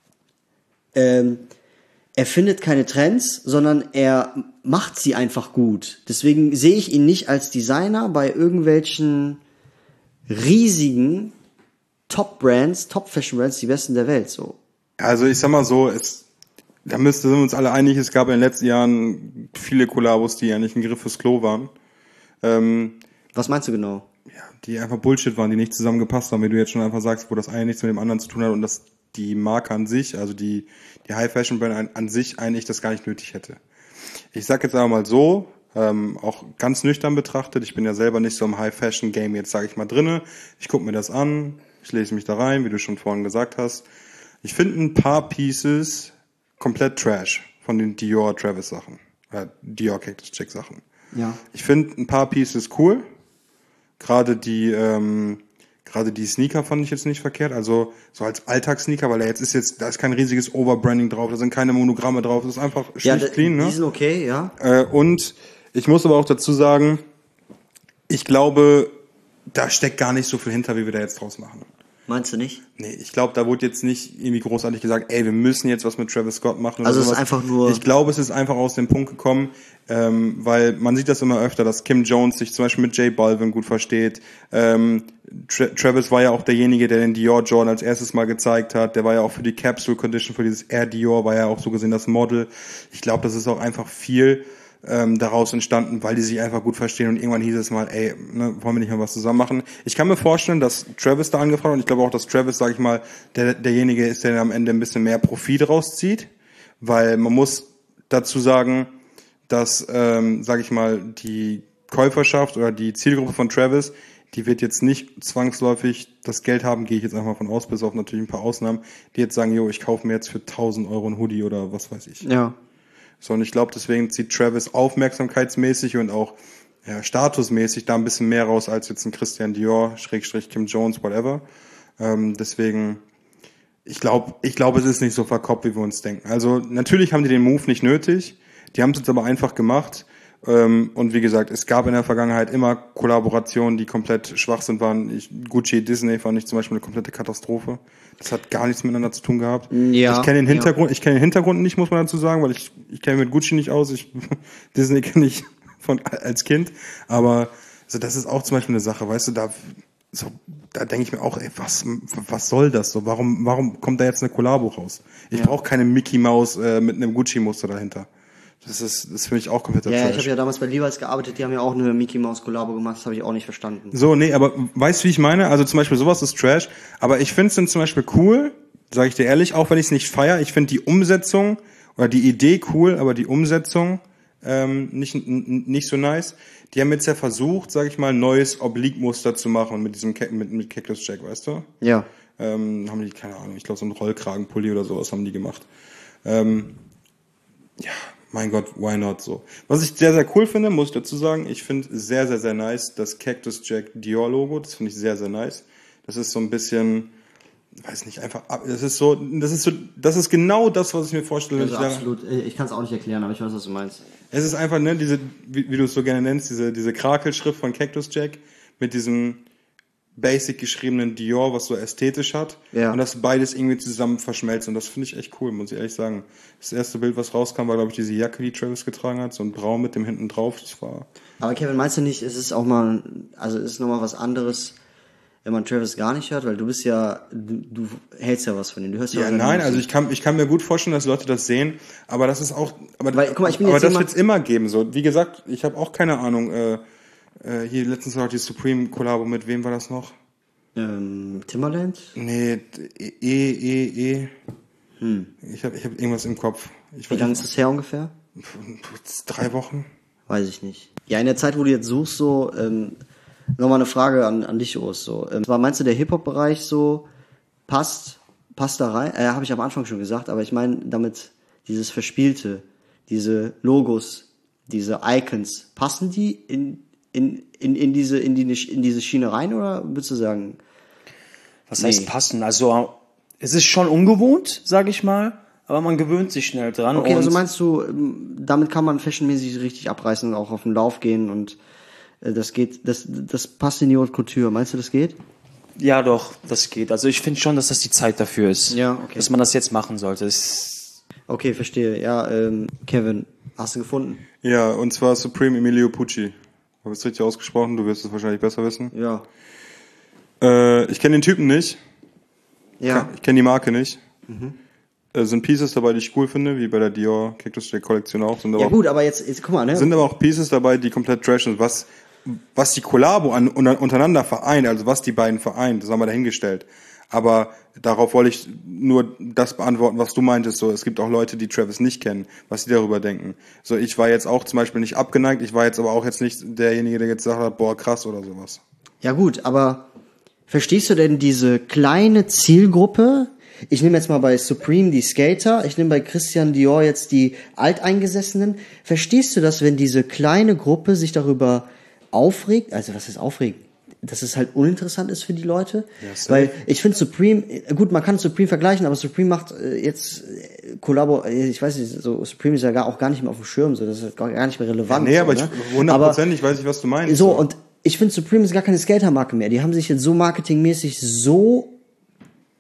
ähm, er findet keine Trends, sondern er macht sie einfach gut. Deswegen sehe ich ihn nicht als Designer bei irgendwelchen riesigen Top-Brands, Top-Fashion-Brands, die besten der Welt, so. Also ich sag mal so, es, da müssten wir uns alle einig, es gab in den letzten Jahren viele Kollabos, die eigentlich ein Griff fürs Klo waren. Ähm, Was meinst du genau? ja, die einfach Bullshit waren, die nicht zusammengepasst haben, wie du jetzt schon einfach sagst, wo das eine nichts mit dem anderen zu tun hat und dass die Marke an sich, also die, die High-Fashion-Brand an, an sich eigentlich das gar nicht nötig hätte. Ich sag jetzt aber mal so, ähm, auch ganz nüchtern betrachtet, ich bin ja selber nicht so im High-Fashion-Game jetzt, sage ich mal, drinne. Ich gucke mir das an, ich lese mich da rein, wie du schon vorhin gesagt hast. Ich finde ein paar Pieces komplett trash von den Dior Travis Sachen. Äh, Dior Cactus Jack Sachen. Ja. Ich finde ein paar Pieces cool. Gerade die, ähm, gerade die Sneaker fand ich jetzt nicht verkehrt. Also, so als Alltagssneaker, weil er jetzt ist jetzt, da ist kein riesiges Overbranding drauf, da sind keine Monogramme drauf, das ist einfach schlicht Ja, d- clean, ne? die sind okay, ja. Äh, und ich muss aber auch dazu sagen, ich glaube, da steckt gar nicht so viel hinter, wie wir da jetzt draus machen. Meinst du nicht? Nee, ich glaube, da wurde jetzt nicht irgendwie großartig gesagt, ey, wir müssen jetzt was mit Travis Scott machen oder Also sowas. es ist einfach nur... Ich glaube, es ist einfach aus dem Punkt gekommen, ähm, weil man sieht das immer öfter, dass Kim Jones sich zum Beispiel mit J Balvin gut versteht. Ähm, Tra- Travis war ja auch derjenige, der den Dior Jordan als erstes Mal gezeigt hat. Der war ja auch für die Capsule Condition, für dieses Air Dior, war ja auch so gesehen das Model. Ich glaube, das ist auch einfach viel ähm, daraus entstanden, weil die sich einfach gut verstehen und irgendwann hieß es mal, ey, ne, wollen wir nicht mal was zusammen machen? Ich kann mir vorstellen, dass Travis da angefragt hat und ich glaube auch, dass Travis, sag ich mal, der, derjenige ist, der am Ende ein bisschen mehr Profit rauszieht, weil man muss dazu sagen, dass, ähm, sag ich mal, die Käuferschaft oder die Zielgruppe von Travis, die wird jetzt nicht zwangsläufig das Geld haben, gehe ich jetzt einfach von aus, bis auf natürlich ein paar Ausnahmen, die jetzt sagen, jo, ich kaufe mir jetzt für tausend Euro ein Hoodie oder was weiß ich. Ja. So, und ich glaube, deswegen zieht Travis aufmerksamkeitsmäßig und auch ja, statusmäßig da ein bisschen mehr raus als jetzt ein Christian Dior, Schrägstrich Kim Jones, whatever. Ähm, deswegen, ich glaube, ich glaube, es ist nicht so verkopft, wie wir uns denken. Also natürlich haben die den Move nicht nötig, die haben es jetzt aber einfach gemacht. Ähm, und wie gesagt, es gab in der Vergangenheit immer Kollaborationen, die komplett Schwachsinn waren. Ich, Gucci, Disney fand ich zum Beispiel eine komplette Katastrophe. Das hat gar nichts miteinander zu tun gehabt. Ja, ich kenne den Hintergrund, ja. ich kenne den Hintergrund nicht, muss man dazu sagen, weil ich ich kenne mit Gucci nicht aus. Ich Disney kenne ich von als Kind, aber also das ist auch zum Beispiel eine Sache, weißt du, da so da denke ich mir auch, ey, was was soll das so? Warum warum kommt da jetzt eine Kollabo raus? Ich Ja. brauche keine Mickey Maus äh, mit einem Gucci Muster dahinter. Das ist, das ist für mich auch kompletter Ja, Trash. ich habe ja damals bei Levi's gearbeitet, die haben ja auch eine Mickey Mouse Kollabo gemacht, das habe ich auch nicht verstanden. So, nee, aber weißt du, wie ich meine? Also zum Beispiel sowas ist Trash, aber ich finde es dann zum Beispiel cool, sage ich dir ehrlich, auch wenn ich es nicht feiere, ich finde die Umsetzung oder die Idee cool, aber die Umsetzung ähm, nicht n- nicht so nice. Die haben jetzt ja versucht, sage ich mal, ein neues Oblique-Muster zu machen mit diesem Ke- mit, mit Cactus Jack, weißt du? Ja. Ähm, haben die, keine Ahnung, ich glaube so einen Rollkragenpulli oder sowas haben die gemacht. Ähm, ja, mein Gott, why not so. Was ich sehr, sehr cool finde, muss ich dazu sagen, ich finde sehr, sehr, sehr nice das Cactus Jack Dior Logo, das finde ich sehr, sehr nice. Das ist so ein bisschen, weiß nicht, einfach, ab- das ist so, das ist so, das ist genau das, was ich mir vorstelle. wenn Also ich da- absolut, ich kann es auch nicht erklären, aber ich weiß, was du meinst. Es ist einfach, ne, diese, wie, wie du es so gerne nennst, diese, diese Krakelschrift von Cactus Jack mit diesem basic geschriebenen Dior, was so ästhetisch hat. Ja. Und das beides irgendwie zusammen verschmelzt. Und das finde ich echt cool, muss ich ehrlich sagen. Das erste Bild, was rauskam, war, glaube ich, diese Jacke, die Travis getragen hat. So ein Braun mit dem hinten drauf. Das war... Aber Kevin, meinst du nicht, es ist auch mal, also es ist nochmal was anderes, wenn man Travis gar nicht hört, weil du bist ja, du, du hältst ja was von ihm, du hörst ja, Ja, auch seine nein, Musik. also ich kann, ich kann mir gut vorstellen, dass Leute das sehen, aber das ist auch, aber, Weil, guck mal, ich bin aber jetzt das jemand- wird es immer geben, so. Wie gesagt, ich habe auch keine Ahnung, äh, äh, hier letztens war auch die Supreme-Kollabo, mit wem war das noch? Ähm, Timbaland? Nee, E, E, E, E. Hm. Ich habe ich hab irgendwas im Kopf. Ich Wie lange ist das her ungefähr? Drei Wochen? Weiß ich nicht. Ja, in der Zeit, wo du jetzt suchst, so, ähm, nochmal eine Frage an, an dich, Urs, so. Ähm, zwar meinst du, der Hip-Hop-Bereich so passt, passt da rein? Äh, habe ich am Anfang schon gesagt, aber ich meine damit dieses Verspielte, diese Logos, diese Icons, passen die in, in, in, in diese, in die, in diese Schiene rein, oder würdest du sagen? Was Nee. heißt passen? Also es ist schon ungewohnt, sage ich mal, aber man gewöhnt sich schnell dran. Okay, und also meinst du, ähm, damit kann man fashionmäßig richtig abreißen, auch auf den Lauf gehen und äh, das geht, das, das passt in die Haute Couture. Meinst du, das geht? ja doch, das geht. Also ich finde schon, dass das die Zeit dafür ist, Ja, okay. dass man das jetzt machen sollte. Das Okay, verstehe. Ja, ähm, Kevin, hast du gefunden? Ja, und zwar Supreme Emilio Pucci. Habe ich es richtig ausgesprochen? Du wirst es wahrscheinlich besser wissen. Ja. Äh, ich kenne den Typen nicht. Ja. Ich kenne die Marke nicht. Mhm. Äh, sind Pieces dabei, die ich cool finde, wie bei der Dior Cactus Jack Kollektion auch. Sind aber, Ja auch, gut, aber jetzt, jetzt guck mal, ne? sind aber auch Pieces dabei, die komplett trash sind. Was, was die Kollabo an, untereinander vereint, also was die beiden vereint, das haben wir dahingestellt. Aber darauf wollte ich nur das beantworten, was du meintest. So, es gibt auch Leute, die Travis nicht kennen, was sie darüber denken. So, ich war jetzt auch zum Beispiel nicht abgeneigt, ich war jetzt aber auch jetzt nicht derjenige, der jetzt gesagt hat, boah, krass oder sowas. Ja gut, aber verstehst du denn diese kleine Zielgruppe? Ich nehme jetzt mal bei Supreme die Skater, ich nehme bei Christian Dior jetzt die Alteingesessenen. Verstehst du das, wenn diese kleine Gruppe sich darüber aufregt? Also was ist aufregen? Dass es halt uninteressant ist für die Leute? Ja, safe. Weil ich finde Supreme, äh, gut, man kann Supreme vergleichen, aber Supreme macht äh, jetzt äh, Kollabo, äh, ich weiß nicht, so Supreme ist ja gar, auch gar nicht mehr auf dem Schirm, so das ist gar, gar nicht mehr relevant. Nee, so, aber ich, ne? hundertprozentig weiß ich, was du meinst. So, und ich finde, Supreme ist gar keine Skatermarke mehr. Die haben sich jetzt so marketingmäßig so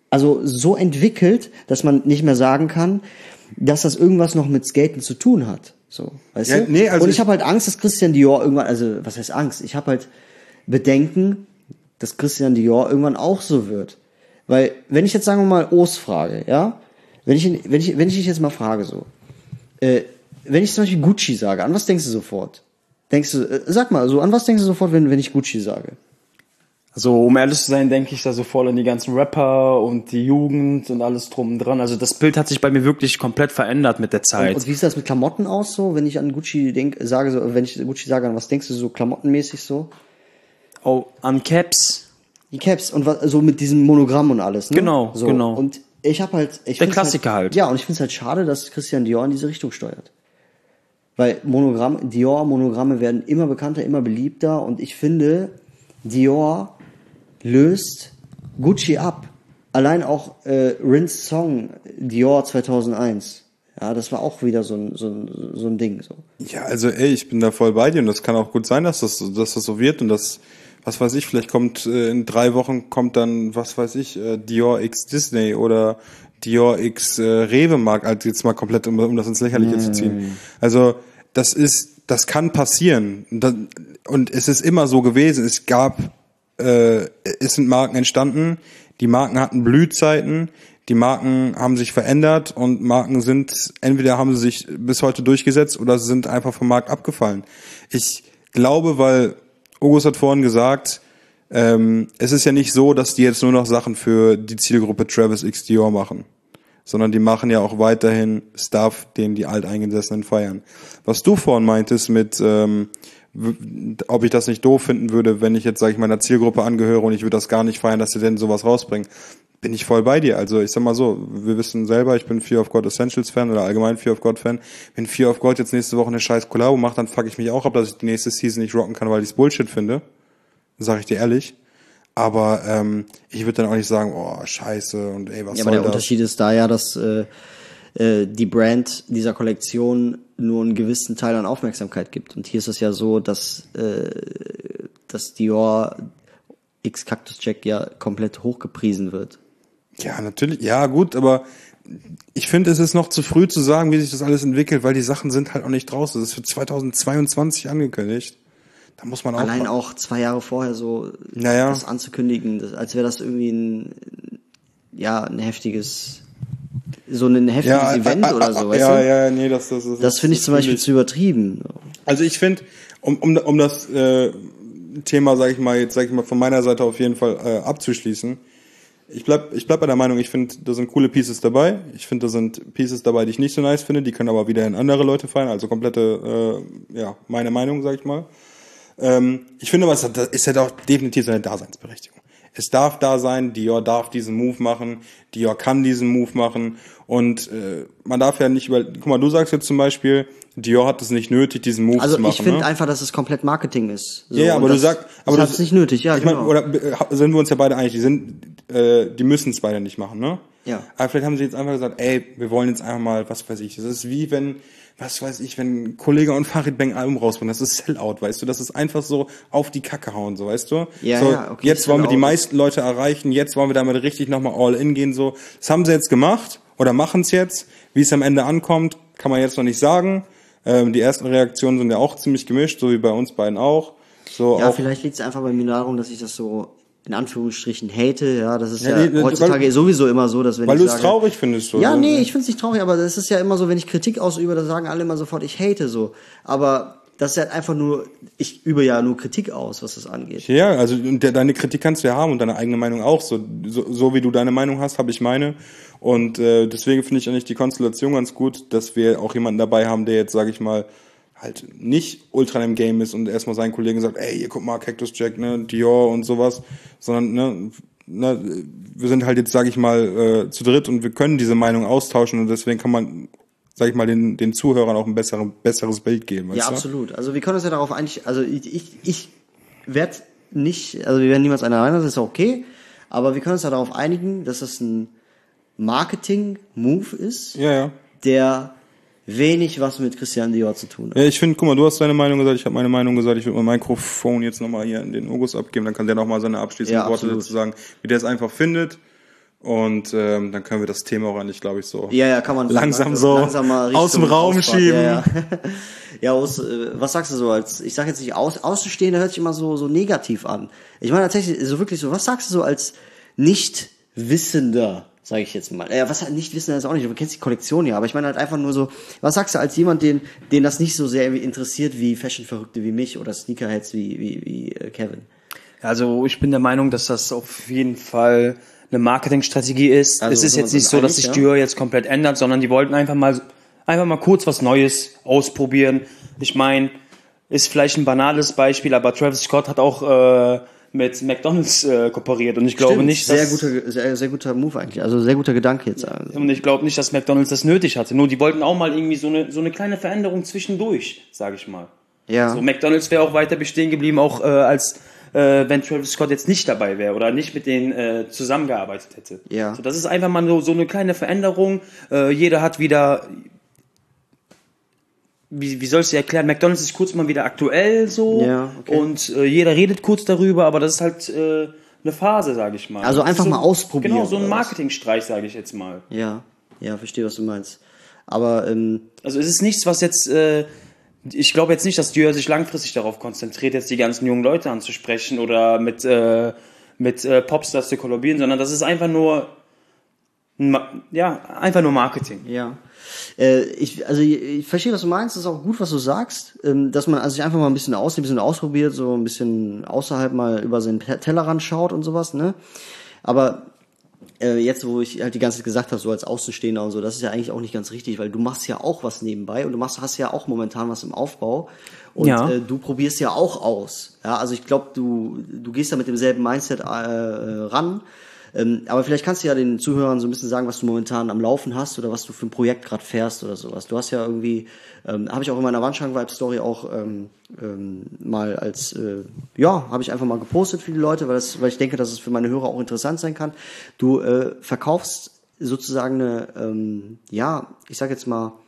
also so entwickelt, dass man nicht mehr sagen kann, dass das irgendwas noch mit Skaten zu tun hat. So, weißt Ja, du? nee, also Und ich, ich- habe halt Angst, dass Christian Dior irgendwann, also was heißt Angst? Ich habe halt Bedenken, dass Christian Dior irgendwann auch so wird. Weil, wenn ich jetzt, sagen wir mal, Os frage, ja, wenn ich, wenn ich, wenn ich dich jetzt mal frage, so, äh, wenn ich zum Beispiel Gucci sage, an was denkst du sofort? Denkst du, äh, sag mal, so, an was denkst du sofort, wenn, wenn ich Gucci sage? Also, um ehrlich zu sein, denke ich da so voll an die ganzen Rapper und die Jugend und alles drum und dran. Also, das Bild hat sich bei mir wirklich komplett verändert mit der Zeit. Und, und wie sieht das mit Klamotten aus, so, wenn ich an Gucci denk, sage, so, wenn ich Gucci sage, an was denkst du so klamottenmäßig so? Oh, an Caps. Die Caps und was, so mit diesem Monogramm und alles, ne? Genau, so. genau. Und ich habe halt, ich Der find's Klassiker halt. Ja, und ich finde es halt schade, dass Christian Dior in diese Richtung steuert. Weil Monogramm, Dior, Monogramme werden immer bekannter, immer beliebter und ich finde, Dior löst Gucci ab. Allein auch äh, Rins Song Dior zweitausendeins. Ja, das war auch wieder so ein, so ein, so ein Ding, so. Ja, also ey, ich bin da voll bei dir und das kann auch gut sein, dass das, dass das so wird und das, was weiß ich, vielleicht kommt äh, in drei Wochen kommt dann, was weiß ich, äh, Dior x Disney oder Dior x äh, Rewe Markt, also jetzt mal komplett, um, um das ins Lächerliche mm. zu ziehen. Also das ist, das kann passieren und, das, und es ist immer so gewesen. Es gab, äh, es sind Marken entstanden, die Marken hatten Blühzeiten. Die Marken haben sich verändert und Marken sind, entweder haben sie sich bis heute durchgesetzt oder sind einfach vom Markt abgefallen. Ich glaube, weil August hat vorhin gesagt, ähm, es ist ja nicht so, dass die jetzt nur noch Sachen für die Zielgruppe Travis X Dior machen, sondern die machen ja auch weiterhin Stuff, den die Alteingesessenen feiern. Was du vorhin meintest mit, ähm, ob ich das nicht doof finden würde, wenn ich jetzt, sage ich, meiner Zielgruppe angehöre und ich würde das gar nicht feiern, dass sie denn sowas rausbringen. Bin ich voll bei dir. Also ich sag mal so, wir wissen selber, ich bin Fear of God Essentials Fan oder allgemein Fear of God Fan. Wenn Fear of God jetzt nächste Woche eine scheiß Kollabo macht, dann fuck ich mich auch ab, dass ich die nächste Season nicht rocken kann, weil ich's Bullshit finde. Sag ich dir ehrlich. Aber ähm, ich würde dann auch nicht sagen, oh, scheiße und ey, was Ja, soll aber der das? Unterschied ist da ja, dass äh, äh, die Brand dieser Kollektion nur einen gewissen Teil an Aufmerksamkeit gibt. Und hier ist es ja so, dass, äh, dass Dior X Cactus Jack ja komplett hochgepriesen wird. Ja, natürlich. Ja, gut, aber ich finde, es ist noch zu früh zu sagen, wie sich das alles entwickelt, weil die Sachen sind halt auch nicht draußen. Das ist für zweitausendzweiundzwanzig angekündigt. Da muss man auch... Allein auch zwei Jahre vorher so naja. das anzukündigen, das, als wäre das irgendwie ein, ja, ein heftiges, so ein heftiges ja, Event äh, äh, oder so, weißt ja, du? Ja, ja, nee, das, das, das, Das finde ich das zum Beispiel ich. zu übertrieben. Also ich finde, um, um, um das äh, Thema, sag ich mal, jetzt sag ich mal, von meiner Seite auf jeden Fall äh, abzuschließen, Ich bleib, ich bleib bei der Meinung, ich finde, da sind coole Pieces dabei. Ich finde, da sind Pieces dabei, die ich nicht so nice finde. Die können aber wieder in andere Leute fallen. Also komplette, äh, ja, meine Meinung, sag ich mal. Ähm, ich finde aber, es hat, es hat auch definitiv seine Daseinsberechtigung. Es darf da sein, Dior darf diesen Move machen, Dior kann diesen Move machen und äh, man darf ja nicht über... Guck mal, du sagst jetzt zum Beispiel, Dior hat es nicht nötig, diesen Move Also zu machen. ich finde ne? einfach, dass es komplett Marketing ist. So, Ja, ja, und aber das, du sagst... aber das du, hat's nicht nötig, ja, ich genau. mein, oder äh, sind wir uns ja beide einig, die sind, äh, die müssen es beide nicht machen, ne? Ja. Aber vielleicht haben sie jetzt einfach gesagt, ey, wir wollen jetzt einfach mal, was weiß ich, das ist wie wenn, was weiß ich, wenn Kollega und Farid Bang ein Album rausbringen, das ist Sellout, weißt du, das ist einfach so auf die Kacke hauen, so, weißt du? Ja, so, ja, okay, jetzt wollen wir die Sellout. meisten Leute erreichen, jetzt wollen wir damit richtig nochmal all in gehen, so. Das haben sie jetzt gemacht, oder machen es jetzt, wie es am Ende ankommt, kann man jetzt noch nicht sagen. Ähm, die ersten Reaktionen sind ja auch ziemlich gemischt, so wie bei uns beiden auch. So Ja, auch, vielleicht liegt es einfach bei mir darum, dass ich das so in Anführungsstrichen hate, ja, das ist Ja, ja, nee, heutzutage weil- sowieso immer so, dass wenn weil ich du es sage, traurig findest, so. Ja, so. nee, ich find's nicht traurig, aber das ist ja immer so, wenn ich Kritik ausübe, dann sagen alle immer sofort, ich hate so, aber das ist halt einfach nur, ich übe ja nur Kritik aus, was das angeht. Ja, also und de- deine Kritik kannst du ja haben und deine eigene Meinung auch. So, so, so wie du deine Meinung hast, habe ich meine. Und äh, deswegen finde ich eigentlich die Konstellation ganz gut, dass wir auch jemanden dabei haben, der jetzt, sage ich mal, halt nicht ultra im Game ist und erstmal seinen Kollegen sagt, ey, hier guck mal, Cactus Jack, ne, Dior und sowas, sondern ne, ne, wir sind halt jetzt, sage ich mal, äh, zu dritt und wir können diese Meinung austauschen und deswegen kann man, sage ich mal, den den Zuhörern auch ein besseres besseres Bild geben, weißt Ja, du? absolut. Also wir können uns ja darauf eigentlich, also ich, ich, ich werde nicht, also wir werden niemals einer Meinung, das ist okay, aber wir können uns ja darauf einigen, dass das ein Marketing-Move ist, Ja, ja. der wenig was mit Christian Dior zu tun hat. Ja, ich finde, guck mal, du hast deine Meinung gesagt, ich habe meine Meinung gesagt, ich würde mein Mikrofon jetzt nochmal hier in den August abgeben, dann kann der nochmal seine abschließenden Ja, Worte absolut. dazu sagen, wie der es einfach findet. Und ähm, dann können wir das Thema auch eigentlich, glaube ich, so Ja, ja, kann man langsam so langsam mal aus dem Richtung Raum Ausfahrt, schieben. Ja, ja. Ja, aus, äh, was sagst du so als, ich sag jetzt nicht aus, Außenstehender hört sich immer so, so negativ an. Ich meine tatsächlich, so wirklich so, was sagst du so als Nicht-Wissender, sage ich jetzt mal. Ja, was nicht Wissender ist auch nicht, du kennst die Kollektion ja, aber ich meine halt einfach nur so, was sagst du als jemand, den, den das nicht so sehr interessiert wie Fashion-Verrückte wie mich oder Sneakerheads wie, wie, wie äh, Kevin? Also ich bin der Meinung, dass das auf jeden Fall eine Marketingstrategie ist. Also es ist sind wir jetzt nicht uns so, dass einig, sich ja? Dior jetzt komplett ändert, sondern die wollten einfach mal einfach mal kurz was Neues ausprobieren. Ich meine, ist vielleicht ein banales Beispiel, aber Travis Scott hat auch äh, mit McDonald's äh, kooperiert und ich glaube Stimmt, nicht, sehr dass, guter, sehr, sehr guter Move eigentlich, also sehr guter Gedanke jetzt. Also. und ich glaube nicht, dass McDonald's das nötig hatte. Nur die wollten auch mal irgendwie so eine so eine kleine Veränderung zwischendurch, sage ich mal. Ja. So McDonald's wäre auch weiter bestehen geblieben, auch äh, als äh, wenn Travis Scott jetzt nicht dabei wäre oder nicht mit denen äh, zusammengearbeitet hätte. Ja. So, das ist einfach mal so, so eine kleine Veränderung. Äh, jeder hat wieder, wie, wie soll ich es dir erklären, McDonald's ist kurz mal wieder aktuell so Ja, okay. und äh, jeder redet kurz darüber, aber das ist halt äh, eine Phase, sage ich mal. Also Das einfach ist so, mal ausprobieren, Genau, so ein oder was? Marketingstreich, sage ich jetzt mal. Ja, ja, verstehe, was du meinst. Aber, ähm, Also es ist nichts, was jetzt, äh, ich glaube jetzt nicht, dass Dior sich langfristig darauf konzentriert, jetzt die ganzen jungen Leute anzusprechen oder mit, äh, mit äh, Popstars zu kollabieren, sondern das ist einfach nur, Ma- ja, einfach nur Marketing. ja. Äh, ich, also ich, ich verstehe, was du meinst, das ist auch gut, was du sagst, ähm, dass man also sich einfach mal ein bisschen aus, ein bisschen ausprobiert, so ein bisschen außerhalb mal über seinen Te- Tellerrand schaut und sowas, ne? Aber äh, jetzt, wo ich halt die ganze Zeit gesagt habe, so als Außenstehender und so, das ist ja eigentlich auch nicht ganz richtig, weil du machst ja auch was nebenbei und du machst, hast ja auch momentan was im Aufbau und Ja. äh, du probierst ja auch aus. Ja, also ich glaube, du du gehst da mit demselben Mindset äh, ran. Ähm, aber vielleicht kannst du ja den Zuhörern so ein bisschen sagen, was du momentan am Laufen hast oder was du für ein Projekt gerade fährst oder sowas. Du hast ja irgendwie, ähm, habe ich auch in meiner Wandschrank-Vibe-Story auch ähm, ähm, mal als, äh, ja, habe ich einfach mal gepostet für die Leute, weil, das, weil ich denke, dass es für meine Hörer auch interessant sein kann. Du äh, verkaufst sozusagen eine, ähm, ja, ich sag jetzt mal,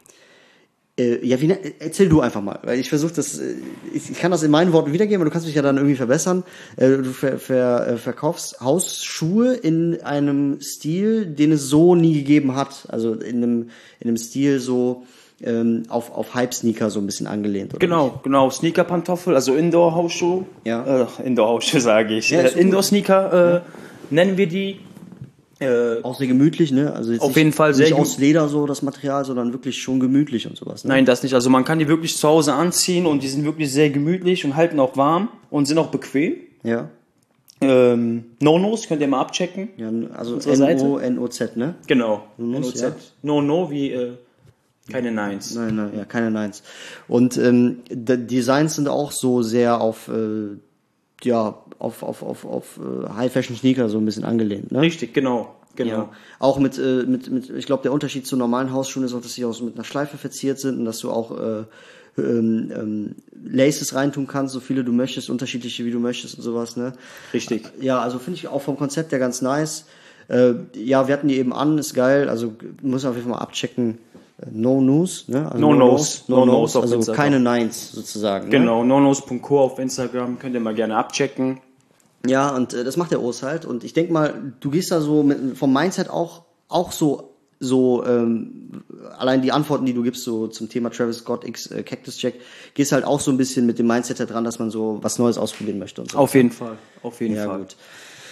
äh, ja, wie, ne- erzähl du einfach mal, weil ich versuche das, äh, ich, ich kann das in meinen Worten wiedergeben, aber du kannst mich ja dann irgendwie verbessern. Äh, du ver, ver, äh, verkaufst Hausschuhe in einem Stil, den es so nie gegeben hat, also in einem, in einem Stil so ähm, auf, auf Hype-Sneaker so ein bisschen angelehnt, oder? Genau, genau, Sneaker-Pantoffel, also Indoor-Hausschuh. Ja. Äh, Indoor-Hausschuh sage ich. Ja, ist äh, so gut. Indoor-Sneaker äh, nennen wir die. Äh, Auch sehr gemütlich, ne? Also jetzt Auf nicht, jeden Fall sehr nicht gemü- aus Leder so das Material, sondern wirklich schon gemütlich und sowas, ne? Nein, das nicht. Also man kann die wirklich zu Hause anziehen und die sind wirklich sehr gemütlich und halten auch warm und sind auch bequem. Ja. Ähm, No-Nos könnt ihr mal abchecken. Ja, also Unsere Seite? N O N O Z, ne? Genau. No-Nos, N O Z. ja. No-No wie äh, keine Nines. Nein, nein, ja, keine Nines. Und ähm, die Designs sind auch so sehr auf äh, ja, auf auf auf auf äh, High Fashion Sneaker so ein bisschen angelehnt, ne? Richtig, genau. Genau. Ja. Auch mit äh, mit mit ich glaube, der Unterschied zu normalen Hausschuhen ist auch, dass sie auch so mit einer Schleife verziert sind und dass du auch äh, ähm, ähm, Laces reintun kannst, so viele du möchtest, unterschiedliche wie du möchtest und sowas, ne? Richtig. Ja, also finde ich auch vom Konzept her ganz nice. Äh, ja, wir hatten die eben an, ist geil, also muss auf jeden Fall mal abchecken. No News, ne? Also No Nos, no, No Nos, Nos auf also Instagram. keine Nines sozusagen. Ne? Genau, nonos punkt co auf Instagram könnt ihr mal gerne abchecken. Ja, und äh, das macht der Urs halt. Und ich denk mal, du gehst da so mit, vom Mindset auch auch so so ähm, allein die Antworten, die du gibst so zum Thema Travis Scott X äh, Cactus Jack, gehst halt auch so ein bisschen mit dem Mindset da dran, dass man so was Neues ausprobieren möchte und so. Auf jeden Fall. Auf jeden Ja, Fall. gut.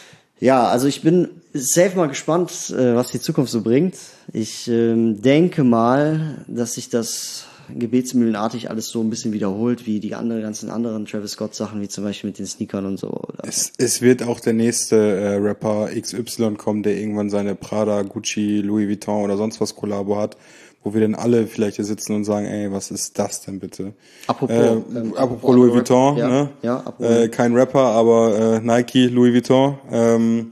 Ja, also ich bin safe mal gespannt, äh, was die Zukunft so bringt. Ich ähm, denke mal, dass sich das gebetsmühlenartig alles so ein bisschen wiederholt, wie die anderen ganzen anderen Travis Scott Sachen, wie zum Beispiel mit den Sneakern und so. Oder? Es, es wird auch der nächste äh, Rapper X Y kommen, der irgendwann seine Prada, Gucci, Louis Vuitton oder sonst was Kollabo hat, wo wir dann alle vielleicht hier sitzen und sagen, ey, was ist das denn bitte? Apropos, äh, ähm, apropos Louis andere Vuitton, Rapper, ja, ne? ja, apropos. äh, kein Rapper, aber äh, Nike, Louis Vuitton. Ähm,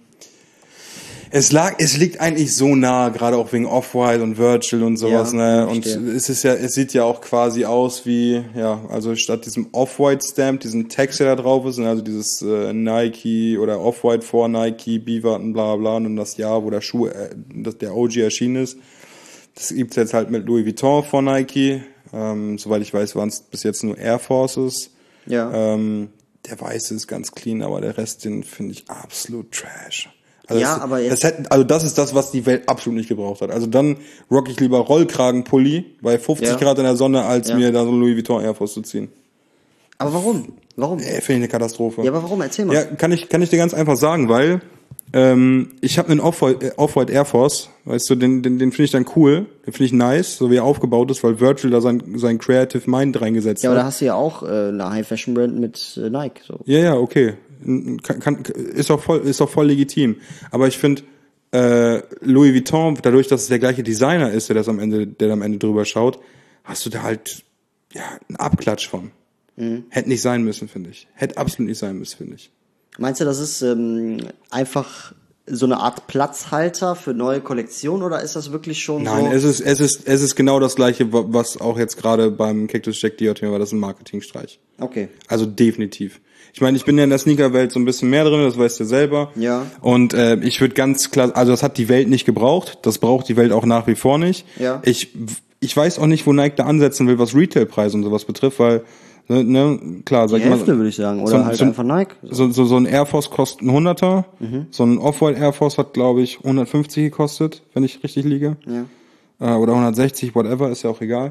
es lag, es liegt eigentlich so nah, gerade auch wegen Off-White und Virgil und sowas, Ja, ne? Und verstehe. es ist ja, es sieht ja auch quasi aus wie, ja, also statt diesem Off-White-Stamp, diesen Text, der da drauf ist, ne, also dieses äh, Nike oder Off-White vor Nike, Beaverton, bla bla, und das Jahr, wo der Schuh, äh, das, der O G erschienen ist. Das gibt's jetzt halt mit Louis Vuitton vor Nike. Ähm, soweit ich weiß, waren es bis jetzt nur Air Forces. Ja. Ähm, der weiße ist ganz clean, aber der Rest, den finde ich absolut trash. Also Ja, das, aber jetzt- das hätten, also das ist das, was die Welt absolut nicht gebraucht hat. Also dann rock ich lieber Rollkragenpulli bei fünfzig Ja. Grad in der Sonne, als Ja. mir da so Louis Vuitton Air Force zu ziehen. Aber warum? Warum? Äh, Finde ich eine Katastrophe. Ja, aber warum? Erzähl mal. Ja, kann ich, kann ich dir ganz einfach sagen, weil ähm, ich habe einen Off-White, äh, Off-White Air Force, weißt du, den, den, den finde ich dann cool, den finde ich nice, so wie er aufgebaut ist, weil Virgil da sein, sein Creative Mind reingesetzt Ja, aber da hat. hast du ja auch äh, eine High-Fashion-Brand mit äh, Nike. So. Ja, ja, okay. Kann, kann, ist auch voll, ist auch voll legitim. Aber ich finde, äh, Louis Vuitton, dadurch, dass es der gleiche Designer ist, der das am Ende, der am Ende drüber schaut, hast du da halt, ja, einen Abklatsch von. Mhm. Hätte nicht sein müssen, finde ich. Hätte absolut nicht sein müssen, finde ich. Meinst du, das ist ähm, einfach so eine Art Platzhalter für neue Kollektionen oder ist das wirklich schon Nein, so? es ist, es ist, es ist genau das Gleiche, wa- was auch jetzt gerade beim Cactus Jack Dior Thema war, das ist ein Marketingstreich. Okay. Also definitiv. Ich meine, ich bin ja in der Sneakerwelt so ein bisschen mehr drin, das weißt du selber. Ja. Und äh, ich würde ganz klar, also das hat die Welt nicht gebraucht, das braucht die Welt auch nach wie vor nicht. Ja. Ich, ich weiß auch nicht, wo Nike da ansetzen will, was Retailpreise und sowas betrifft, weil, ne, ne klar, sag Die ich mal. Hälfte würde ich sagen. Oder so ein- halt so ein- einfach Nike. So, so, so ein Air Force kostet ein Hunderter, so ein Off-White Air Force hat, glaube ich, hundertfünfzig gekostet, wenn ich richtig liege. Ja. Äh, oder hundertsechzig, whatever, ist ja auch egal.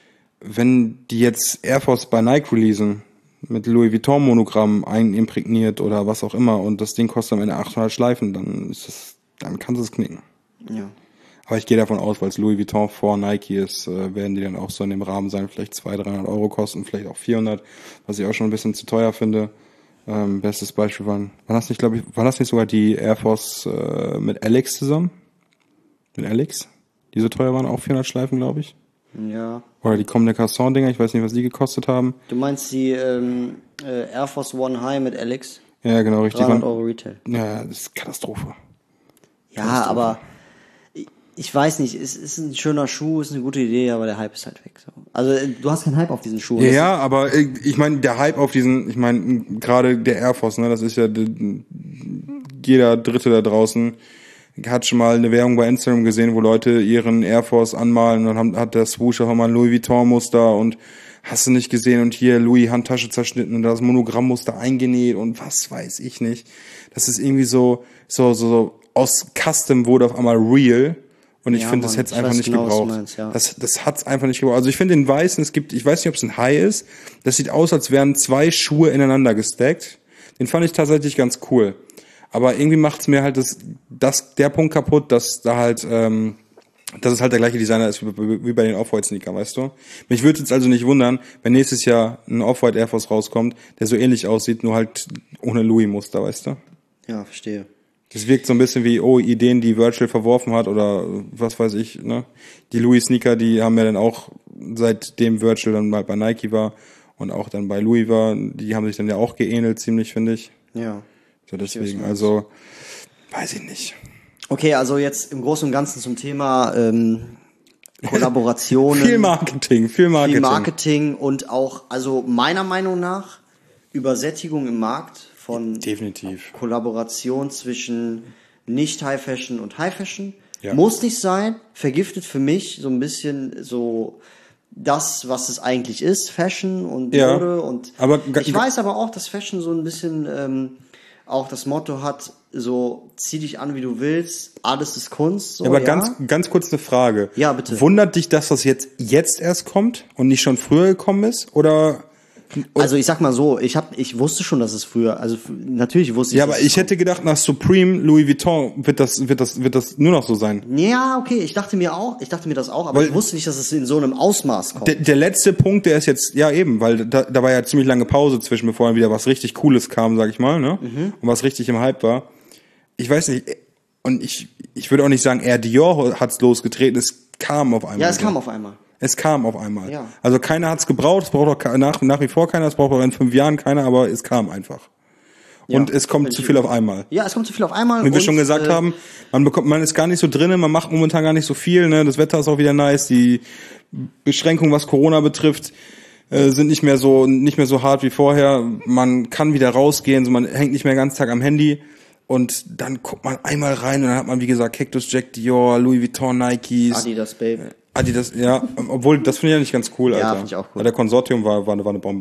Wenn die jetzt Air Force bei Nike releasen, mit Louis Vuitton Monogramm einimprägniert oder was auch immer und das Ding kostet am Ende achthundert Schleifen, dann ist das, dann kannst du es knicken. Ja. Aber ich gehe davon aus, weil es Louis Vuitton vor Nike ist, äh, werden die dann auch so in dem Rahmen sein, vielleicht zweihundert, dreihundert Euro kosten, vielleicht auch vierhundert, was ich auch schon ein bisschen zu teuer finde. Ähm, bestes Beispiel waren, war das nicht, glaube ich, war das nicht sogar die Air Force äh, mit Alex zusammen? Mit Alex? Die so teuer waren, auch vierhundert Schleifen, glaube ich. Ja. Oder die kommende Casson-Dinger, ich weiß nicht, was die gekostet haben. Du meinst die ähm, äh, Air Force One High mit Alex? Ja, genau, richtig. dreihundert Waren- Euro Retail. Ja, das ist Katastrophe. Ja, aber ich, ich weiß nicht, es ist ein schöner Schuh, ist eine gute Idee, aber der Hype ist halt weg. So. Also äh, du hast keinen Hype auf diesen Schuh. Ja, Das ja, aber äh, ich meine, der Hype auf diesen, ich meine, gerade der Air Force, ne, das ist ja d- jeder Dritte da draußen hat schon mal eine Werbung bei Instagram gesehen, wo Leute ihren Air Force anmalen und dann haben, hat der Swoosh auch mal ein Louis Vuitton Muster und hast du nicht gesehen und hier Louis Handtasche zerschnitten und das Monogrammmuster eingenäht und was weiß ich nicht. Das ist irgendwie so, so, so, so aus Custom wurde auf einmal real. Und ich Ja, finde, das Mann, hätte es ich einfach weiß nicht genau, was du gebraucht. meinst, ja. Das, das hat's einfach nicht gebraucht. Also ich finde den weißen, es gibt, ich weiß nicht, ob es ein High ist. Das sieht aus, als wären zwei Schuhe ineinander gestackt. Den fand ich tatsächlich ganz cool. Aber irgendwie macht's mir halt das, das, der Punkt kaputt, dass da halt, ähm, dass es halt der gleiche Designer ist wie, wie bei den Off-White-Sneaker, weißt du? Mich würde jetzt also nicht wundern, wenn nächstes Jahr ein Off-White Air Force rauskommt, der so ähnlich aussieht, nur halt ohne Louis-Muster, weißt du? Ja, verstehe. Das wirkt so ein bisschen wie, oh, Ideen, die Virgil verworfen hat oder was weiß ich, ne? Die Louis-Sneaker, die haben ja dann auch, seitdem Virgil dann mal bei Nike war und auch dann bei Louis war, die haben sich dann ja auch geähnelt, ziemlich, finde ich. Ja. So deswegen, was du also, weiß ich nicht. Okay, also jetzt im Großen und Ganzen zum Thema ähm, Kollaborationen. Viel Marketing, viel Marketing. Viel Marketing und auch, also meiner Meinung nach, Übersättigung im Markt von Definitiv. Kollaboration zwischen nicht High Fashion und High Fashion. Ja. Muss nicht sein, vergiftet für mich so ein bisschen so das, was es eigentlich ist, Fashion und Ja, Mode. Und aber ga- ich weiß aber auch, dass Fashion so ein bisschen ähm, auch das Motto hat, so zieh dich an, wie du willst, alles ist Kunst. So, Aber ja? ganz, ganz kurz eine Frage. Ja, bitte. Wundert dich, dass das jetzt, jetzt erst kommt und nicht schon früher gekommen ist? Oder? Also ich sag mal so, ich hab, ich wusste schon, dass es früher, also f- natürlich wusste ich. Ja, dass aber es ich hätte gedacht, nach Supreme, Louis Vuitton wird das, wird das, wird das nur noch so sein. kommt. Ja, okay, ich dachte mir auch, ich dachte mir das auch, aber Weil- ich wusste nicht, dass es in so einem Ausmaß kommt. Der, der letzte Punkt, der ist jetzt, ja eben, weil da, da war ja ziemlich lange Pause zwischen, bevor dann wieder was richtig Cooles kam, sag ich mal, ne? Mhm. Und was richtig im Hype war. Ich weiß nicht, und ich, ich würde auch nicht sagen, eher Dior hat's losgetreten, es kam auf einmal. Ja, es so. kam auf einmal. Es kam auf einmal. Ja. Also keiner hat's gebraucht, es braucht auch ke- nach, nach wie vor keiner, es braucht auch in fünf Jahren keiner, aber es kam einfach. Und Ja, es kommt zu viel auf einmal. Ja, es kommt zu viel auf einmal. Wie wir und, schon gesagt äh, haben, man bekommt, man ist gar nicht so drinnen, man macht momentan gar nicht so viel, ne? Das Wetter ist auch wieder nice, die Beschränkungen, was Corona betrifft, äh, sind nicht mehr so, nicht mehr so hart wie vorher. Man kann wieder rausgehen, so man hängt nicht mehr den ganzen Tag am Handy. Und dann guckt man einmal rein und dann hat man, wie gesagt, Cactus Jack Dior, Louis Vuitton, Nikes. Adidas, Babe. Adidas, ja, obwohl, das finde ich ja nicht ganz cool, Ja, Alter. finde ich auch cool. Aber der Konsortium war, war, eine, war eine Bombe.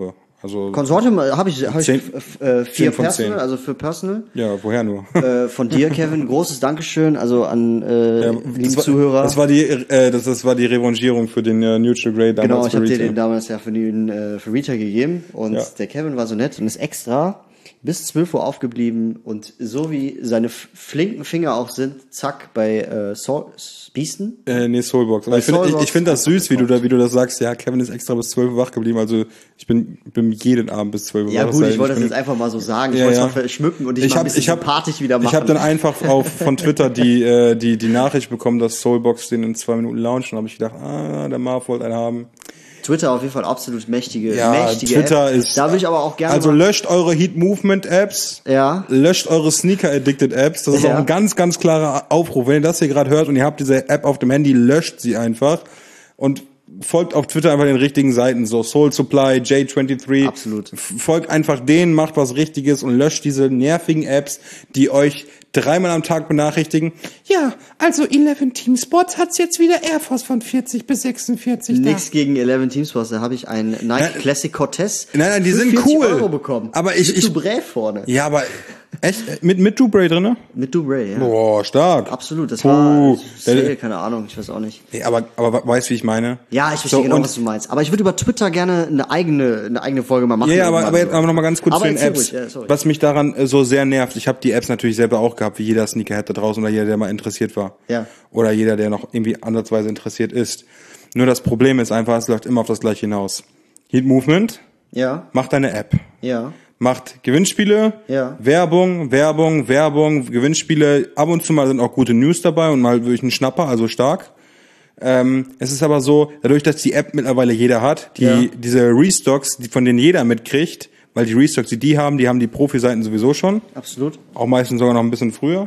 Also Consortium habe ich, hab ich zehn- äh, vier zehn von Personal, zehn. also für Personal. ja, woher nur? Äh, von dir, Kevin, großes Dankeschön, also an äh, Ja, liebe das war, Zuhörer. Das war die, äh, das, das war die Revanchierung für den äh, Neutral Grey damals. Genau, ich für habe dir Retail. den damals ja für den äh, für Retail gegeben und Ja. der Kevin war so nett und ist extra bis zwölf Uhr aufgeblieben und so wie seine f- flinken Finger auch sind, zack, bei äh, Soul, Beasten. Äh, nee, Soulbox. Aber Bei ich finde ich, Soulbox ich find das süß, wie du da, wie du das sagst. Ja, Kevin ist extra bis zwölf Uhr wach geblieben. Also ich bin, bin jeden Abend bis zwölf Uhr Ja wach. gut, Das ich wollte das bin- jetzt einfach mal so sagen. Ich Ja, wollte es ja. mal verschmücken und dich Ich mal ein hab, bisschen ich hab, sympathisch wieder machen. Ich habe dann einfach auf, von Twitter die, äh, die, die Nachricht bekommen, dass Soulbox den in zwei Minuten launcht. Und habe ich gedacht, ah, der Marv wollte einen haben. Twitter auf jeden Fall absolut mächtige, Ja, mächtige Twitter App. ist- Da würde ich aber auch gerne Also mal, löscht eure Heat Movement Apps. Ja. Löscht eure Sneaker Addicted Apps. Das ist Ja. auch ein ganz, ganz klarer Aufruf. Wenn ihr das hier gerade hört und ihr habt diese App auf dem Handy, löscht sie einfach. Und folgt auf Twitter einfach den richtigen Seiten, so Soul Supply, J dreiundzwanzig. Absolut. F- Folgt einfach denen, macht was Richtiges und löscht diese nervigen Apps, die euch dreimal am Tag benachrichtigen. Ja, also elf Team Sports hat's jetzt wieder Air Force von vierzig bis sechsundvierzig da. nichts gegen elf Team Sports, da habe ich einen Nike Nein, Classic Cortez nein, nein, die für sind vierzig cool. Euro bekommen. Aber ich- mit ich- Dubré vorne. Ja, aber echt, mit, mit Dubrey drinne? Mit Dubré, ja. Boah, stark. Absolut, das Puh. war Der- Sale, keine Ahnung, ich weiß auch nicht. Nee, aber, aber weißt du, wie ich meine? Ja, ich verstehe So, genau, und- was du meinst. Aber ich würde über Twitter gerne eine eigene, eine eigene Folge mal machen. Ja, ja, aber, irgendwann aber, jetzt so. aber noch mal ganz kurz Aber zu den erzähl Apps. ruhig, ja, sorry. Was mich daran äh, so sehr nervt, ich habe die Apps natürlich selber auch gehabt, wie jeder Sneakerhead da draußen oder jeder, der mal interessiert war. Ja. Oder jeder, der noch irgendwie ansatzweise interessiert ist. Nur das Problem ist einfach, es läuft immer auf das gleiche hinaus. Heat Movement, Ja, macht eine App. ja. Macht Gewinnspiele, Ja. Werbung, Werbung, Werbung, Gewinnspiele. Ab und zu mal sind auch gute News dabei und mal wirklich ein Schnapper, also stark. Ähm, es ist aber so, dadurch, dass die App mittlerweile jeder hat, die Ja. diese Restocks, die, von denen jeder mitkriegt, weil die Restocks, die die haben, die haben die Profi-Seiten sowieso schon, Absolut. auch meistens sogar noch ein bisschen früher.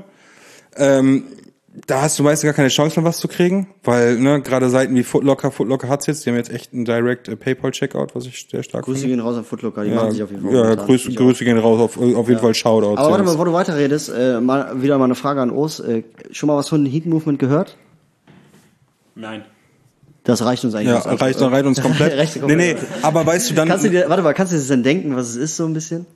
Ähm, da hast du meistens gar keine Chance mehr, was zu kriegen, weil ne, gerade Seiten wie Footlocker, Footlocker hat's jetzt, die haben jetzt echt einen Direct äh, PayPal-Checkout, was ich sehr stark Grüße finde. gehen raus an Footlocker, die Ja, machen sich auf jeden Fall. ja momentan Grüße, richtig Grüße gehen raus, auf, auf jeden Fall Shoutouts. Aber warte Jungs. mal, bevor du weiterredest, äh, mal, wieder mal eine Frage an Urs. Äh, schon mal was von Heat Movement gehört? Nein. Das reicht uns eigentlich. Ja, aus. reicht, reicht uns komplett. Reicht nee, komplett. nee, aber weißt du dann... Kannst du dir, warte mal, kannst du dir das denn denken, was es ist so ein bisschen?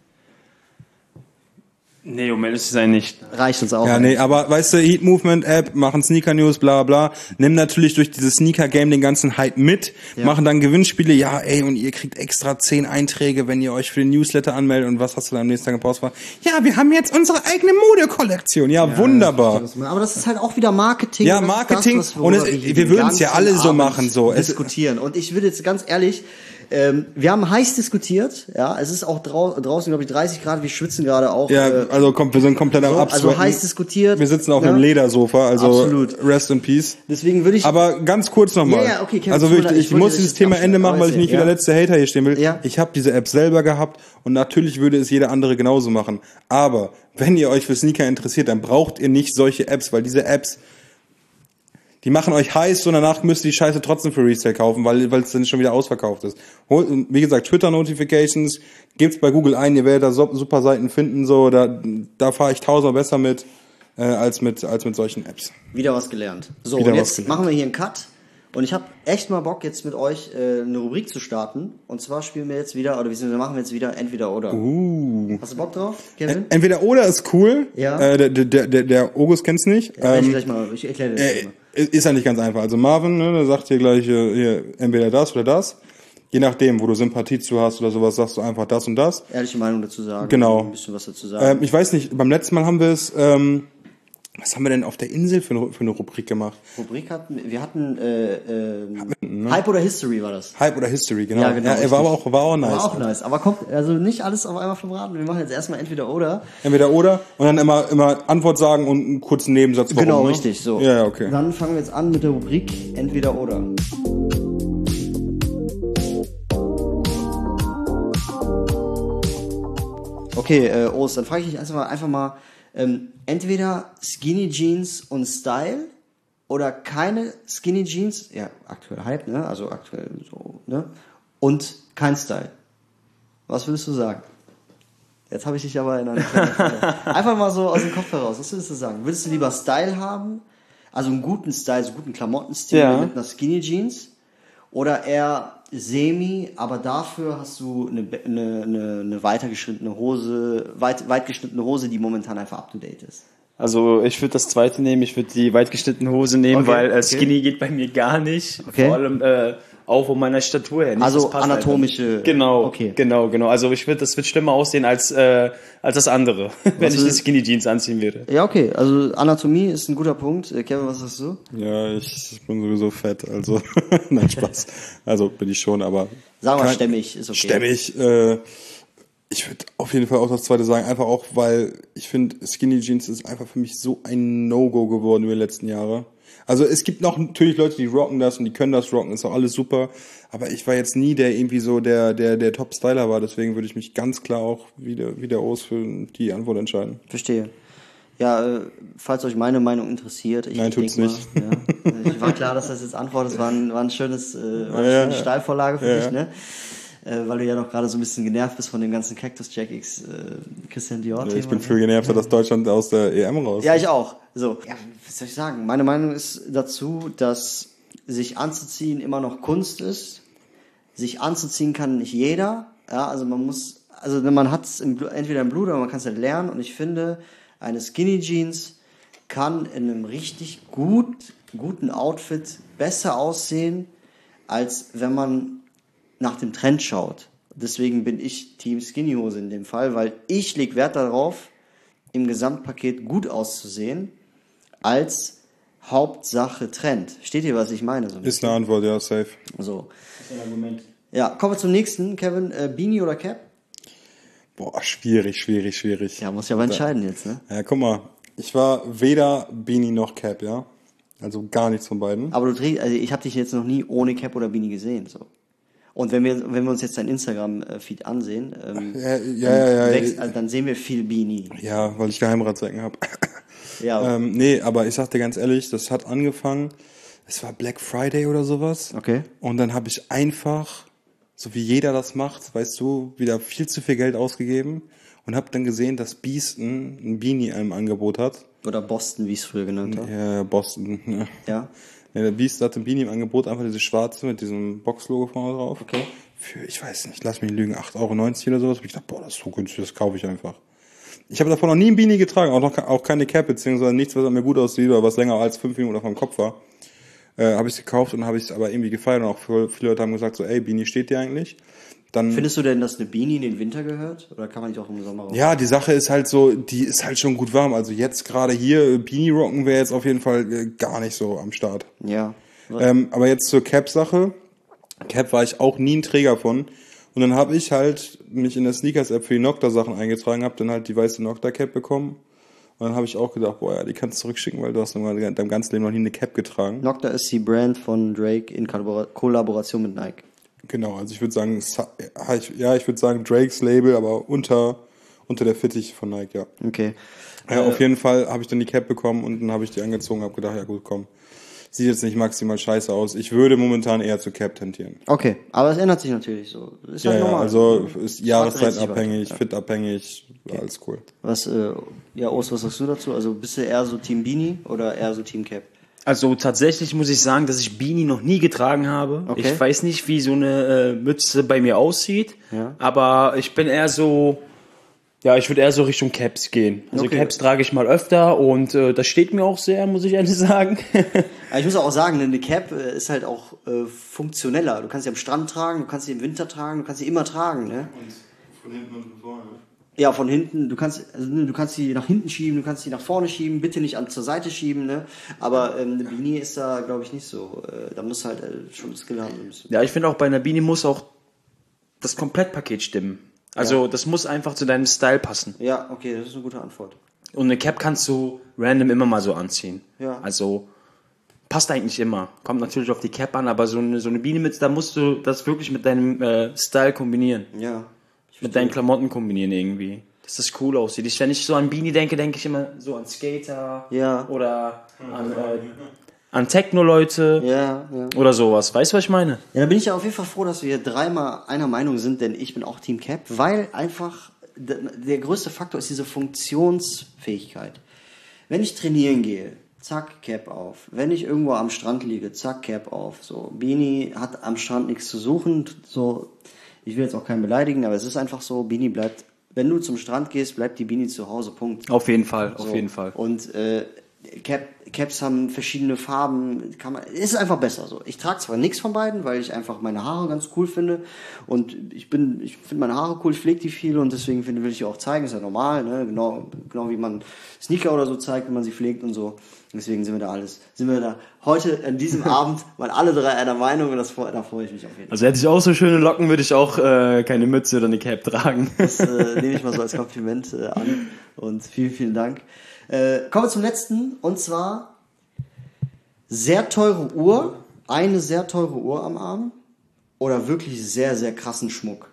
Nee, um ehrlich zu sein, nicht. Reicht uns auch. ja, nee, aber weißt du, Heat Movement App, machen Sneaker News, bla bla, nimm natürlich durch dieses Sneaker Game den ganzen Hype mit, Ja. machen dann Gewinnspiele, ja, ey, und ihr kriegt extra zehn Einträge, wenn ihr euch für den Newsletter anmeldet und was hast du dann am nächsten Tag gepostet? Ja, wir haben jetzt unsere eigene Modekollektion, ja, wunderbar. Aber das ist halt auch wieder Marketing. Ja, Das ist Marketing. das, Und es- worüber hier wir den würden's ja ganzen alle so Abend machen, so. Es- Diskutieren. Und ich würde jetzt ganz ehrlich, ähm, wir haben heiß diskutiert, ja, es ist auch drau draußen, glaube ich, dreißig Grad, wir schwitzen gerade auch. Ja, äh, also kommt, wir sind komplett am so, Absweaten. also heiß diskutiert. Wir sitzen auf ne? einem Ledersofa, also Absolut. rest in peace. Deswegen würde ich, Aber ganz kurz nochmal. Ja, ja, okay, Kevin, also tut mir wirklich, leid, ich, ich wollte muss das dieses jetzt Thema abschneiden, Ende machen, aber weil ich nicht ja. wie der letzte Hater hier stehen will. Ja. Ich habe diese App selber gehabt und natürlich würde es jeder andere genauso machen. Aber wenn ihr euch für Sneaker interessiert, dann braucht ihr nicht solche Apps, weil diese Apps, die machen euch heiß und danach müsst ihr die Scheiße trotzdem für Resale kaufen, weil weil es dann schon wieder ausverkauft ist. Holt, wie gesagt, Twitter-Notifications, gebt's bei Google ein, ihr werdet da so, super Seiten finden, so, da, da fahre ich tausendmal besser mit, äh, als mit, als mit solchen Apps. wieder was gelernt. So, Wieder und was jetzt gelernt. machen wir hier einen Cut. Und ich habe echt mal Bock, jetzt mit euch äh, eine Rubrik zu starten. Und zwar spielen wir jetzt wieder, oder beziehungsweise machen wir jetzt wieder entweder oder. Uh. Hast du Bock drauf, Kevin? Entweder oder ist cool, Ja. äh, der, der, der, der August kennt's nicht. Ja, ich Ähm, gleich mal, ich erkläre dir das Äh, mal. ist ja nicht ganz einfach. Also Marvin, ne, der sagt hier gleich äh, hier, entweder das oder das. Je nachdem, wo du Sympathie zu hast oder sowas, sagst du einfach das und das. Ehrliche Meinung dazu sagen. Genau. Ein bisschen was dazu sagen. Ähm, ich weiß nicht, beim letzten Mal haben wir es, ähm, was haben wir denn auf der Insel für eine, für eine Rubrik gemacht? Rubrik hatten, wir hatten, äh, äh, Hype oder History war das. Hype oder History, genau. Ja, genau, er war aber richtig. auch, war auch nice. War auch nice. Aber kommt, also nicht alles auf einmal vom Raten. Wir machen jetzt erstmal entweder oder. Entweder oder und dann immer, immer Antwort sagen und einen kurzen Nebensatz. Warum, Genau, ne? richtig, so. Ja, ja, okay. Dann fangen wir jetzt an mit der Rubrik entweder oder. Okay, äh, Ost, dann frage ich dich einfach mal, einfach mal ähm, entweder Skinny Jeans und Style oder keine Skinny Jeans, ja, aktuell Hype, ne, also aktuell so, ne, und kein Style. Was würdest du sagen? Jetzt habe ich dich aber in einer kleinen Falle. Einfach mal so aus dem Kopf heraus, was würdest du sagen? Würdest du lieber Style haben, also einen guten Style, so einen guten Klamottenstil Ja. mit einer Skinny Jeans, oder eher semi, aber dafür hast du eine, eine, eine, eine weitergeschnittene Hose, weit, weit geschnittene Hose, die momentan einfach up to date ist. Also ich würde das zweite nehmen, ich würde die weit geschnittene Hose nehmen, Okay, weil äh, okay. Skinny geht bei mir gar nicht. Okay. Vor allem äh, auch von meiner Statur her. Nicht, Also das passt anatomische- einfach. Genau, okay. genau, genau. Also ich würde, das wird schlimmer aussehen als äh, als das andere, wenn ich die ist- Skinny Jeans anziehen würde. Ja, okay, also Anatomie ist ein guter Punkt. Äh, Kevin, was sagst du? Ja, ich bin sowieso fett, also nein, Spaß. Also bin ich schon, aber Sagen wir Kein- stämmig, ist okay. stämmig. Äh, ich würde auf jeden Fall auch das zweite sagen, einfach auch, weil ich finde, Skinny Jeans ist einfach für mich so ein No-Go geworden über die letzten Jahre. Also es gibt noch natürlich Leute, die rocken das und die können das rocken, ist auch alles super. Aber ich war jetzt nie der irgendwie so der der der Top-Styler war, deswegen würde ich mich ganz klar auch wieder wieder aus für die Antwort entscheiden. Verstehe. Ja, äh, falls euch meine Meinung interessiert, ich Nein, tut's denk nicht. Mal, ja, ich war klar, dass das jetzt antwortet, war ein, war ein schönes, äh, war eine Ja, schöne ja. Steilvorlage für Ja, dich, ja. ne? Äh, weil du ja noch gerade so ein bisschen genervt bist von dem ganzen Cactus Jack X äh, Christian Dior Thema. Ich bin ne? viel genervter, dass Deutschland aus der E M raus. Ja, ich auch. So, ja, was soll ich sagen? Meine Meinung ist dazu, dass sich anzuziehen immer noch Kunst ist. Sich anzuziehen kann nicht jeder. Ja, also man muss, also man hat es entweder im Blut oder man kann es halt lernen. Und ich finde, eine Skinny Jeans kann in einem richtig gut, guten Outfit besser aussehen, als wenn man nach dem Trend schaut. Deswegen bin ich Team Skinny Hose in dem Fall, weil ich leg Wert darauf, im Gesamtpaket gut auszusehen, als Hauptsache Trend. Steht ihr, was ich meine? So ein Ist eine Antwort, ja, safe. so. Das ist ein Argument. Ja, kommen wir zum nächsten, Kevin. Äh, Beanie oder Cap? Boah, schwierig, schwierig, schwierig. Ja, muss ja aber entscheiden jetzt, ne? Ja, guck mal, ich war weder Beanie noch Cap, ja. Also gar nichts von beiden. Aber du trägst, also ich habe dich jetzt noch nie ohne Cap oder Beanie gesehen, so. Und wenn wir, wenn wir uns jetzt dein Instagram-Feed ansehen, ähm, Ja, ja, ja, ja, wächst, ja, also dann sehen wir viel Beanie. ja, weil ich Geheimratsecken habe. Ja, ähm, nee, aber ich sag dir ganz ehrlich, das hat angefangen, es war Black Friday oder sowas. okay. Und dann habe ich einfach, so wie jeder das macht, weißt du, wieder viel zu viel Geld ausgegeben und habe dann gesehen, dass Beaston ein Beanie im Angebot hat. Oder Boston, wie ich es früher genannt habe. Ja, Boston. Ja. Ja. Ja, der Beast hat ein Beanie im Angebot, einfach diese schwarze mit diesem Box-Logo vorne drauf. Okay. Für, ich weiß nicht, lass mich nicht lügen, acht Euro neunzig oder sowas. Hab ich gedacht, boah, das ist so günstig, das kaufe ich einfach. Ich habe davon noch nie ein Beanie getragen, auch noch auch keine Cap, beziehungsweise nichts, was an mir gut aussieht oder was länger als fünf Minuten auf meinem Kopf war. Äh, habe ich gekauft und habe ich es aber irgendwie gefeiert und auch viele Leute haben gesagt so, ey, Beanie steht dir eigentlich? Dann Findest du denn, dass eine Beanie in den Winter gehört? Oder kann man nicht auch im Sommer raus? ja, die Sache ist halt so, die ist halt schon gut warm. Also jetzt gerade hier, Beanie rocken wäre jetzt auf jeden Fall äh, gar nicht so am Start. Ja. Ähm, aber jetzt zur Cap-Sache. Cap war ich auch nie ein Träger von. Und dann habe ich halt mich in der Sneakers-App für die Nocta-Sachen eingetragen, habe dann halt die weiße Nocta-Cap bekommen. Und dann habe ich auch gedacht, boah, ja, die kannst du zurückschicken, weil du hast in deinem ganzen Leben noch nie eine Cap getragen. Nocta ist die Brand von Drake in Kollabora- Kollaboration mit Nike. Genau, also ich würde sagen, Sa- ja, ich würde sagen Drakes Label, aber unter unter der Fittich von Nike, ja. Okay. Ja, auf jeden Fall habe ich dann die Cap bekommen und dann habe ich die angezogen, habe gedacht, ja gut, komm. Sieht jetzt nicht maximal scheiße aus. Ich würde momentan eher zu Cap tendieren. Okay, aber es ändert sich natürlich so. Ist Ja, halt ja, normal. also ist jahreszeitabhängig, Ja. fitabhängig, alles cool. Was, äh, ja, Urs, was sagst du dazu? Also bist du eher so Team Beanie oder eher so Team Cap? Also tatsächlich muss ich sagen, dass ich Beanie noch nie getragen habe. Okay. Ich weiß nicht, wie so eine äh, Mütze bei mir aussieht, Ja. aber ich bin eher so, ja, ich würde eher so Richtung Caps gehen. Also Okay. Caps trage ich mal öfter und äh, das steht mir auch sehr, muss ich ehrlich sagen. Aber ich muss auch sagen, eine Cap äh, ist halt auch äh, funktioneller. Du kannst sie am Strand tragen, du kannst sie im Winter tragen, du kannst sie immer tragen, ne? Von hinten und von vorne. Ja, von hinten, du kannst, also, ne, du kannst sie nach hinten schieben, du kannst sie nach vorne schieben, bitte nicht an, zur Seite schieben, ne? Aber ähm, eine Beanie ist da, glaube ich, nicht so. Äh, da muss halt äh, schon Skill haben. Ein bisschen. Ja, ich finde auch bei einer Beanie muss auch das Komplettpaket stimmen. Also das muss einfach zu deinem Style passen. Ja, okay, das ist eine gute Antwort. Und eine Cap kannst du random immer mal so anziehen. Ja. Also passt eigentlich immer. Kommt natürlich auf die Cap an, aber so eine, so eine Beanie mit, da musst du das wirklich mit deinem äh, Style kombinieren. Ja. Mit deinen Klamotten kombinieren irgendwie. Dass das cool aussieht. Ich, wenn ich so an Beanie denke, denke ich immer so an Skater. Ja. Oder an, äh, an Techno-Leute. Ja, ja. Oder sowas. Weißt du, was ich meine? Ja, da bin ich ja auf jeden Fall froh, dass wir hier dreimal einer Meinung sind, denn ich bin auch Team Cap, weil einfach der, der größte Faktor ist diese Funktionsfähigkeit. Wenn ich trainieren gehe, zack, Cap auf. Wenn ich irgendwo am Strand liege, zack, Cap auf. So, Beanie hat am Strand nichts zu suchen. So, ich will jetzt auch keinen beleidigen, aber es ist einfach so, Beanie bleibt, wenn du zum Strand gehst, bleibt die Beanie zu Hause, Punkt. Auf jeden Fall, So. auf jeden Fall. Und äh, Cap, Caps haben verschiedene Farben, kann man, ist einfach besser so. Ich trage zwar nichts von beiden, weil ich einfach meine Haare ganz cool finde und ich bin, ich finde meine Haare cool, ich pflege die viel und deswegen finde, will ich die auch zeigen, ist ja normal, ne? Genau, genau wie man Sneaker oder so zeigt, wenn man sie pflegt und so. Deswegen sind wir da alles, sind wir da heute an diesem Abend mal alle drei einer Meinung und das, da freue ich mich auf jeden Fall. Also hätte ich auch so schöne Locken, würde ich auch äh, keine Mütze oder eine Cap tragen. Das äh, nehme ich mal so als Kompliment äh, an und vielen, vielen Dank. Äh, kommen wir zum letzten und zwar sehr teure Uhr, eine sehr teure Uhr am Arm oder wirklich sehr, sehr krassen Schmuck.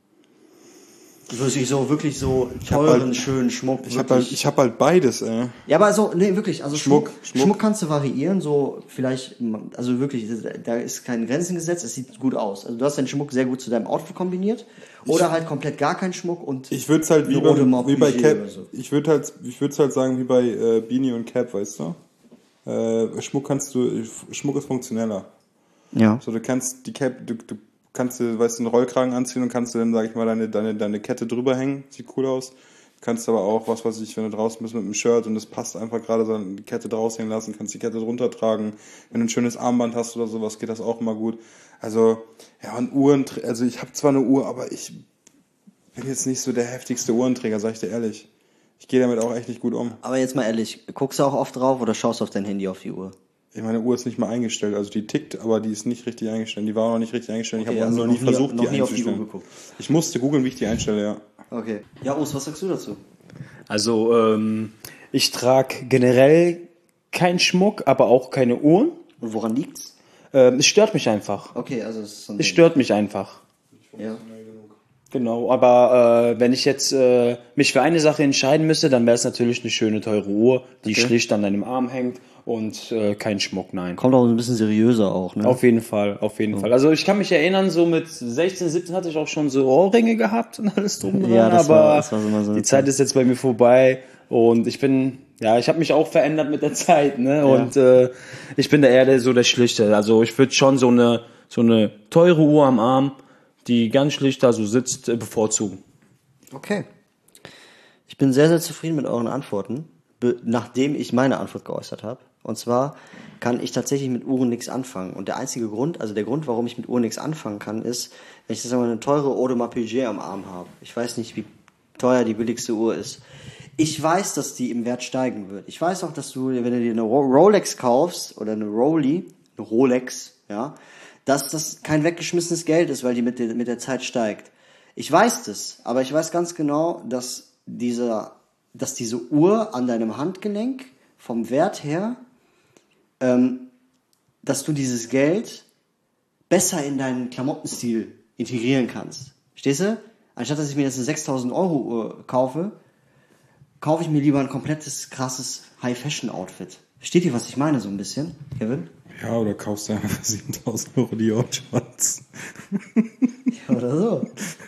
Wirklich so, wirklich so teuren, halt- schönen Schmuck. Ich habe halt, ich hab halt beides, ey. Ja, aber so, nee, wirklich, also Schmuck, Schmuck, Schmuck, Schmuck. kannst du variieren, so vielleicht, also wirklich, da ist kein Grenzen gesetzt, es sieht gut aus. Also du hast deinen Schmuck sehr gut zu deinem Outfit kombiniert oder halt komplett gar keinen Schmuck und Ich würde es halt wie eine bei, Audemars wie bei Piguet Cap, oder so. ich würde halt, ich würde halt sagen wie bei äh, Beanie und Cap, weißt du? Äh, Schmuck kannst du, Schmuck ist funktioneller. Ja. So, du kannst die Cap, du, du kannst du, weißt du, einen Rollkragen anziehen und kannst du dann, sag ich mal, deine, deine, deine Kette drüber hängen. Sieht cool aus. Du kannst aber auch, was weiß ich, wenn du draußen bist mit einem Shirt und das passt einfach gerade so, die Kette draus hängen lassen, kannst die Kette drunter tragen. Wenn du ein schönes Armband hast oder sowas, geht das auch immer gut. Also, ja, und Uhren, also ich habe zwar eine Uhr, aber ich bin jetzt nicht so der heftigste Uhrenträger, sag ich dir ehrlich. Ich gehe damit auch echt nicht gut um. Aber jetzt mal ehrlich, guckst du auch oft drauf oder schaust du auf dein Handy auf die Uhr? Ich meine Uhr ist nicht mal eingestellt, also die tickt, aber die ist nicht richtig eingestellt. Die war auch noch nicht richtig eingestellt. Okay, ich habe also noch nie noch nie- versucht, noch die nie auf die einzustellen. Uhr geguckt. Ich musste googeln, wie ich die einstelle, ja. Okay. Ja, Urs, was sagst du dazu? Also ähm, ich trage generell keinen Schmuck, aber auch keine Uhren. Und woran liegt's? Ähm, es stört mich einfach. Okay, also es ist so ein Es Ding. stört mich einfach. Ja. Genau, aber äh, wenn ich jetzt äh, mich für eine Sache entscheiden müsste, dann wäre es natürlich eine schöne teure Uhr, die Okay. schlicht an deinem Arm hängt und äh, kein Schmuck, nein. Kommt auch ein bisschen seriöser auch, ne? Auf jeden Fall, auf jeden Fall. Also ich kann mich erinnern, so mit sechzehn, siebzehn hatte ich auch schon so Ohrringe gehabt und alles drum dran, Ja, das aber war- das war so mal so eine die Zeit ist jetzt bei mir vorbei und ich bin, ja, ich habe mich auch verändert mit der Zeit, ne? Und äh, ich bin da eher der, so der Schlichte. Also ich würde schon so eine so eine teure Uhr am Arm, die ganz schlicht da so sitzt, äh, bevorzugen. Okay. Ich bin sehr, sehr zufrieden mit euren Antworten, be- nachdem ich meine Antwort geäußert habe. Und zwar kann ich tatsächlich mit Uhren nichts anfangen. Und der einzige Grund, also der Grund, warum ich mit Uhren nichts anfangen kann, ist, wenn ich jetzt einmal eine teure Audemars Piguet am Arm habe. Ich weiß nicht, wie teuer die billigste Uhr ist. Ich weiß, dass die im Wert steigen wird. Ich weiß auch, dass du, wenn du dir eine Ro- Rolex kaufst oder eine Rolli, eine Rolex, ja, dass das kein weggeschmissenes Geld ist, weil die mit der, mit der Zeit steigt. Ich weiß das, aber ich weiß ganz genau, dass dieser, dass diese Uhr an deinem Handgelenk vom Wert her, ähm, dass du dieses Geld besser in deinen Klamottenstil integrieren kannst. Verstehst du? Anstatt dass ich mir jetzt eine sechstausend Euro Uhr kaufe, kaufe ich mir lieber ein komplettes, krasses High-Fashion-Outfit. Versteht ihr, was ich meine, so ein bisschen, Kevin? Ja, oder kaufst du einfach für siebentausend Euro die Shorts. Oder so.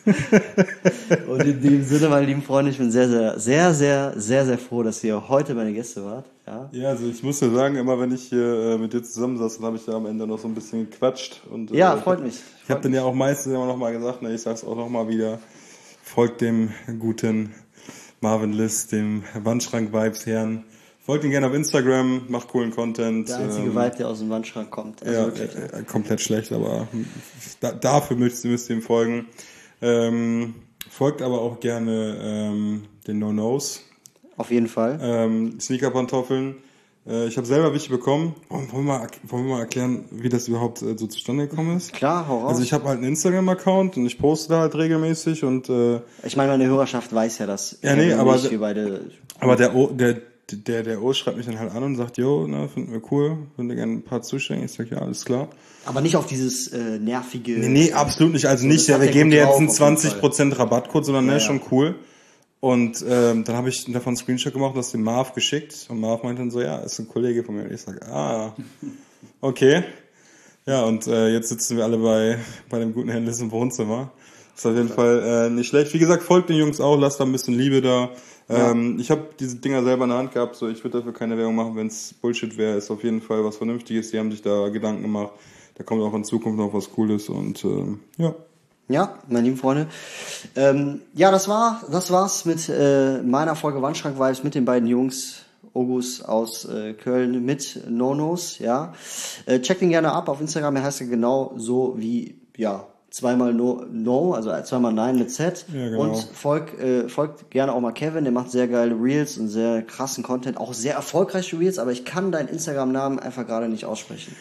Und in dem Sinne, meine lieben Freunde, ich bin sehr, sehr, sehr, sehr, sehr, sehr froh, dass ihr heute meine Gäste wart. Ja. Ja, also ich muss ja sagen, immer wenn ich hier äh, mit dir zusammensaß, dann habe ich ja am Ende noch so ein bisschen gequatscht. Und, äh, Ja, freut mich. Ich habe dann ja auch meistens immer noch mal gesagt, ne, ich sag's auch noch mal wieder, folgt dem guten Marvin Liss, dem Wandschrank-Vibes-Herrn. Folgt ihn gerne auf Instagram, macht coolen Content. Der einzige ähm, Vibe, der aus dem Wandschrank kommt. Also Ja, wirklich. äh, äh, komplett schlecht, aber da, dafür müsst, müsst ihr ihm folgen. Ähm, folgt aber auch gerne ähm, den No-Nos, Auf jeden Fall. ähm, Sneaker-Pantoffeln. Äh, ich habe selber welche bekommen. Wollen wir, mal, wollen wir mal erklären, wie das überhaupt äh, so zustande gekommen ist? Klar, hau raus. Also ich habe halt einen Instagram-Account und ich poste da halt regelmäßig und äh, Ich meine, meine Hörerschaft weiß ja, dass Ja, nee, Kevin und aber ich, der- wir beide. aber der O, der der der O schreibt mich dann halt an und sagt, jo, ne, finden wir cool, würde gerne ein paar zuschicken. Ich sag, ja, alles klar. Aber nicht auf dieses äh, nervige. Nee, nee, absolut nicht. Also So, nicht, das ja, hat wir der geben gut dir drauf, jetzt einen auf jeden zwanzig Prozent Rabattcode, sondern ne, Ja, ja. schon cool. Und ähm, dann habe ich davon einen Screenshot gemacht, das dem Marv geschickt. Und Marv meinte dann so, ja, ist ein Kollege von mir. Und ich sage, ah, okay. Ja, und äh, jetzt sitzen wir alle bei bei dem guten Herrn Liss im Wohnzimmer Ist auf jeden Fall äh, nicht schlecht. Wie gesagt, folgt den Jungs auch, lasst da ein bisschen Liebe da. Ja. Ähm, ich habe diese Dinger selber in der Hand gehabt, so ich würde dafür keine Werbung machen, wenn es Bullshit wäre. Ist auf jeden Fall was Vernünftiges. Die haben sich da Gedanken gemacht. Da kommt auch in Zukunft noch was Cooles und ähm, ja. Ja, meine lieben Freunde. Ähm, ja, das war, das war's mit äh, meiner Folge Wandschrank-Vibes mit den beiden Jungs. Ogus aus äh, Köln mit Nonos, ja. Äh, checkt ihn gerne ab auf Instagram, er heißt ja genau so wie, ja, zweimal no, no, also zweimal nein mit Z. Ja, genau. Und folgt, äh, folgt gerne auch mal Kevin, der macht sehr geile Reels und sehr krassen Content, auch sehr erfolgreiche Reels, aber ich kann deinen Instagram-Namen einfach gerade nicht aussprechen.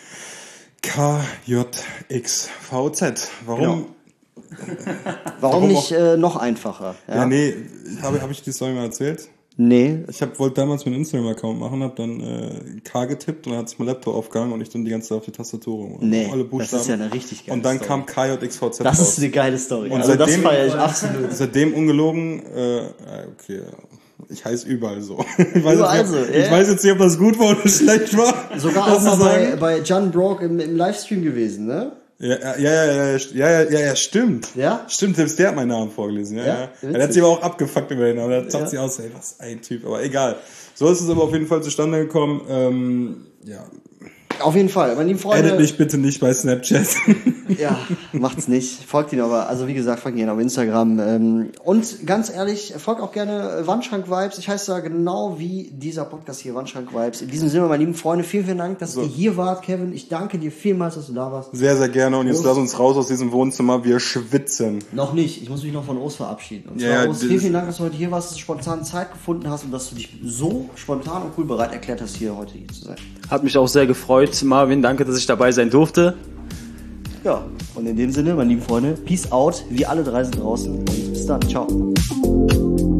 K J X V Z. Warum? Genau. Warum, Warum nicht äh, noch einfacher? Ja, ja nee, habe hab ich die Story mal erzählt? Nee. Ich hab, wollte damals meinen Instagram-Account machen, hab dann äh, K getippt und dann hat sich mein Laptop aufgegangen und ich dann die ganze Zeit auf die Tastatur rum. Nee, alle Buchstaben. das ist ja eine richtig geile Und dann Story. kam K J X V Z Das raus. ist eine geile Story. Und Also das seitdem, feiere ich absolut. Seitdem ungelogen, äh, okay, ich heiße überall so. Ich weiß, Überall jetzt, so, nicht, ja. ich weiß jetzt nicht, ob das gut war oder schlecht war. Sogar das auch mal zu bei, sagen. bei John Broke im, im Livestream gewesen, ne? Ja, ja, ja, ja, ja, ja, ja, ja, stimmt. Ja? Stimmt, selbst der hat meinen Namen vorgelesen. Ja, Ja? ja. Witzig. Er hat sich aber auch abgefuckt über den Namen. Da sagt Ja. sie aus, ey, was ein Typ. Aber egal. So ist es aber auf jeden Fall zustande gekommen. Ähm, ja. Auf jeden Fall, meine lieben Freunde. Edit mich bitte nicht bei Snapchat. Ja, macht's nicht. Folgt ihn aber, also wie gesagt, folgt ihn auf Instagram. Ähm, und ganz ehrlich, folgt auch gerne Wandschrank-Vibes. Ich heiße da genau wie dieser Podcast hier, Wandschrank-Vibes. In diesem Sinne, meine lieben Freunde, vielen, vielen Dank, dass So. ihr hier wart, Kevin. Ich danke dir vielmals, dass du da warst. Sehr, sehr gerne. Und jetzt Prost. lass uns raus aus diesem Wohnzimmer. Wir schwitzen. Noch nicht. Ich muss mich noch von Ost verabschieden. Und Ja, zwar, ja, Ost, das- vielen, vielen Dank, dass du heute hier warst, dass du spontan Zeit gefunden hast und dass du dich so spontan und cool bereit erklärt hast, hier heute hier zu sein. Hat mich auch sehr gefreut, Marvin. Danke, dass ich dabei sein durfte. Ja, und in dem Sinne, meine lieben Freunde, Peace out. Wir alle drei sind draußen und bis dann. Ciao.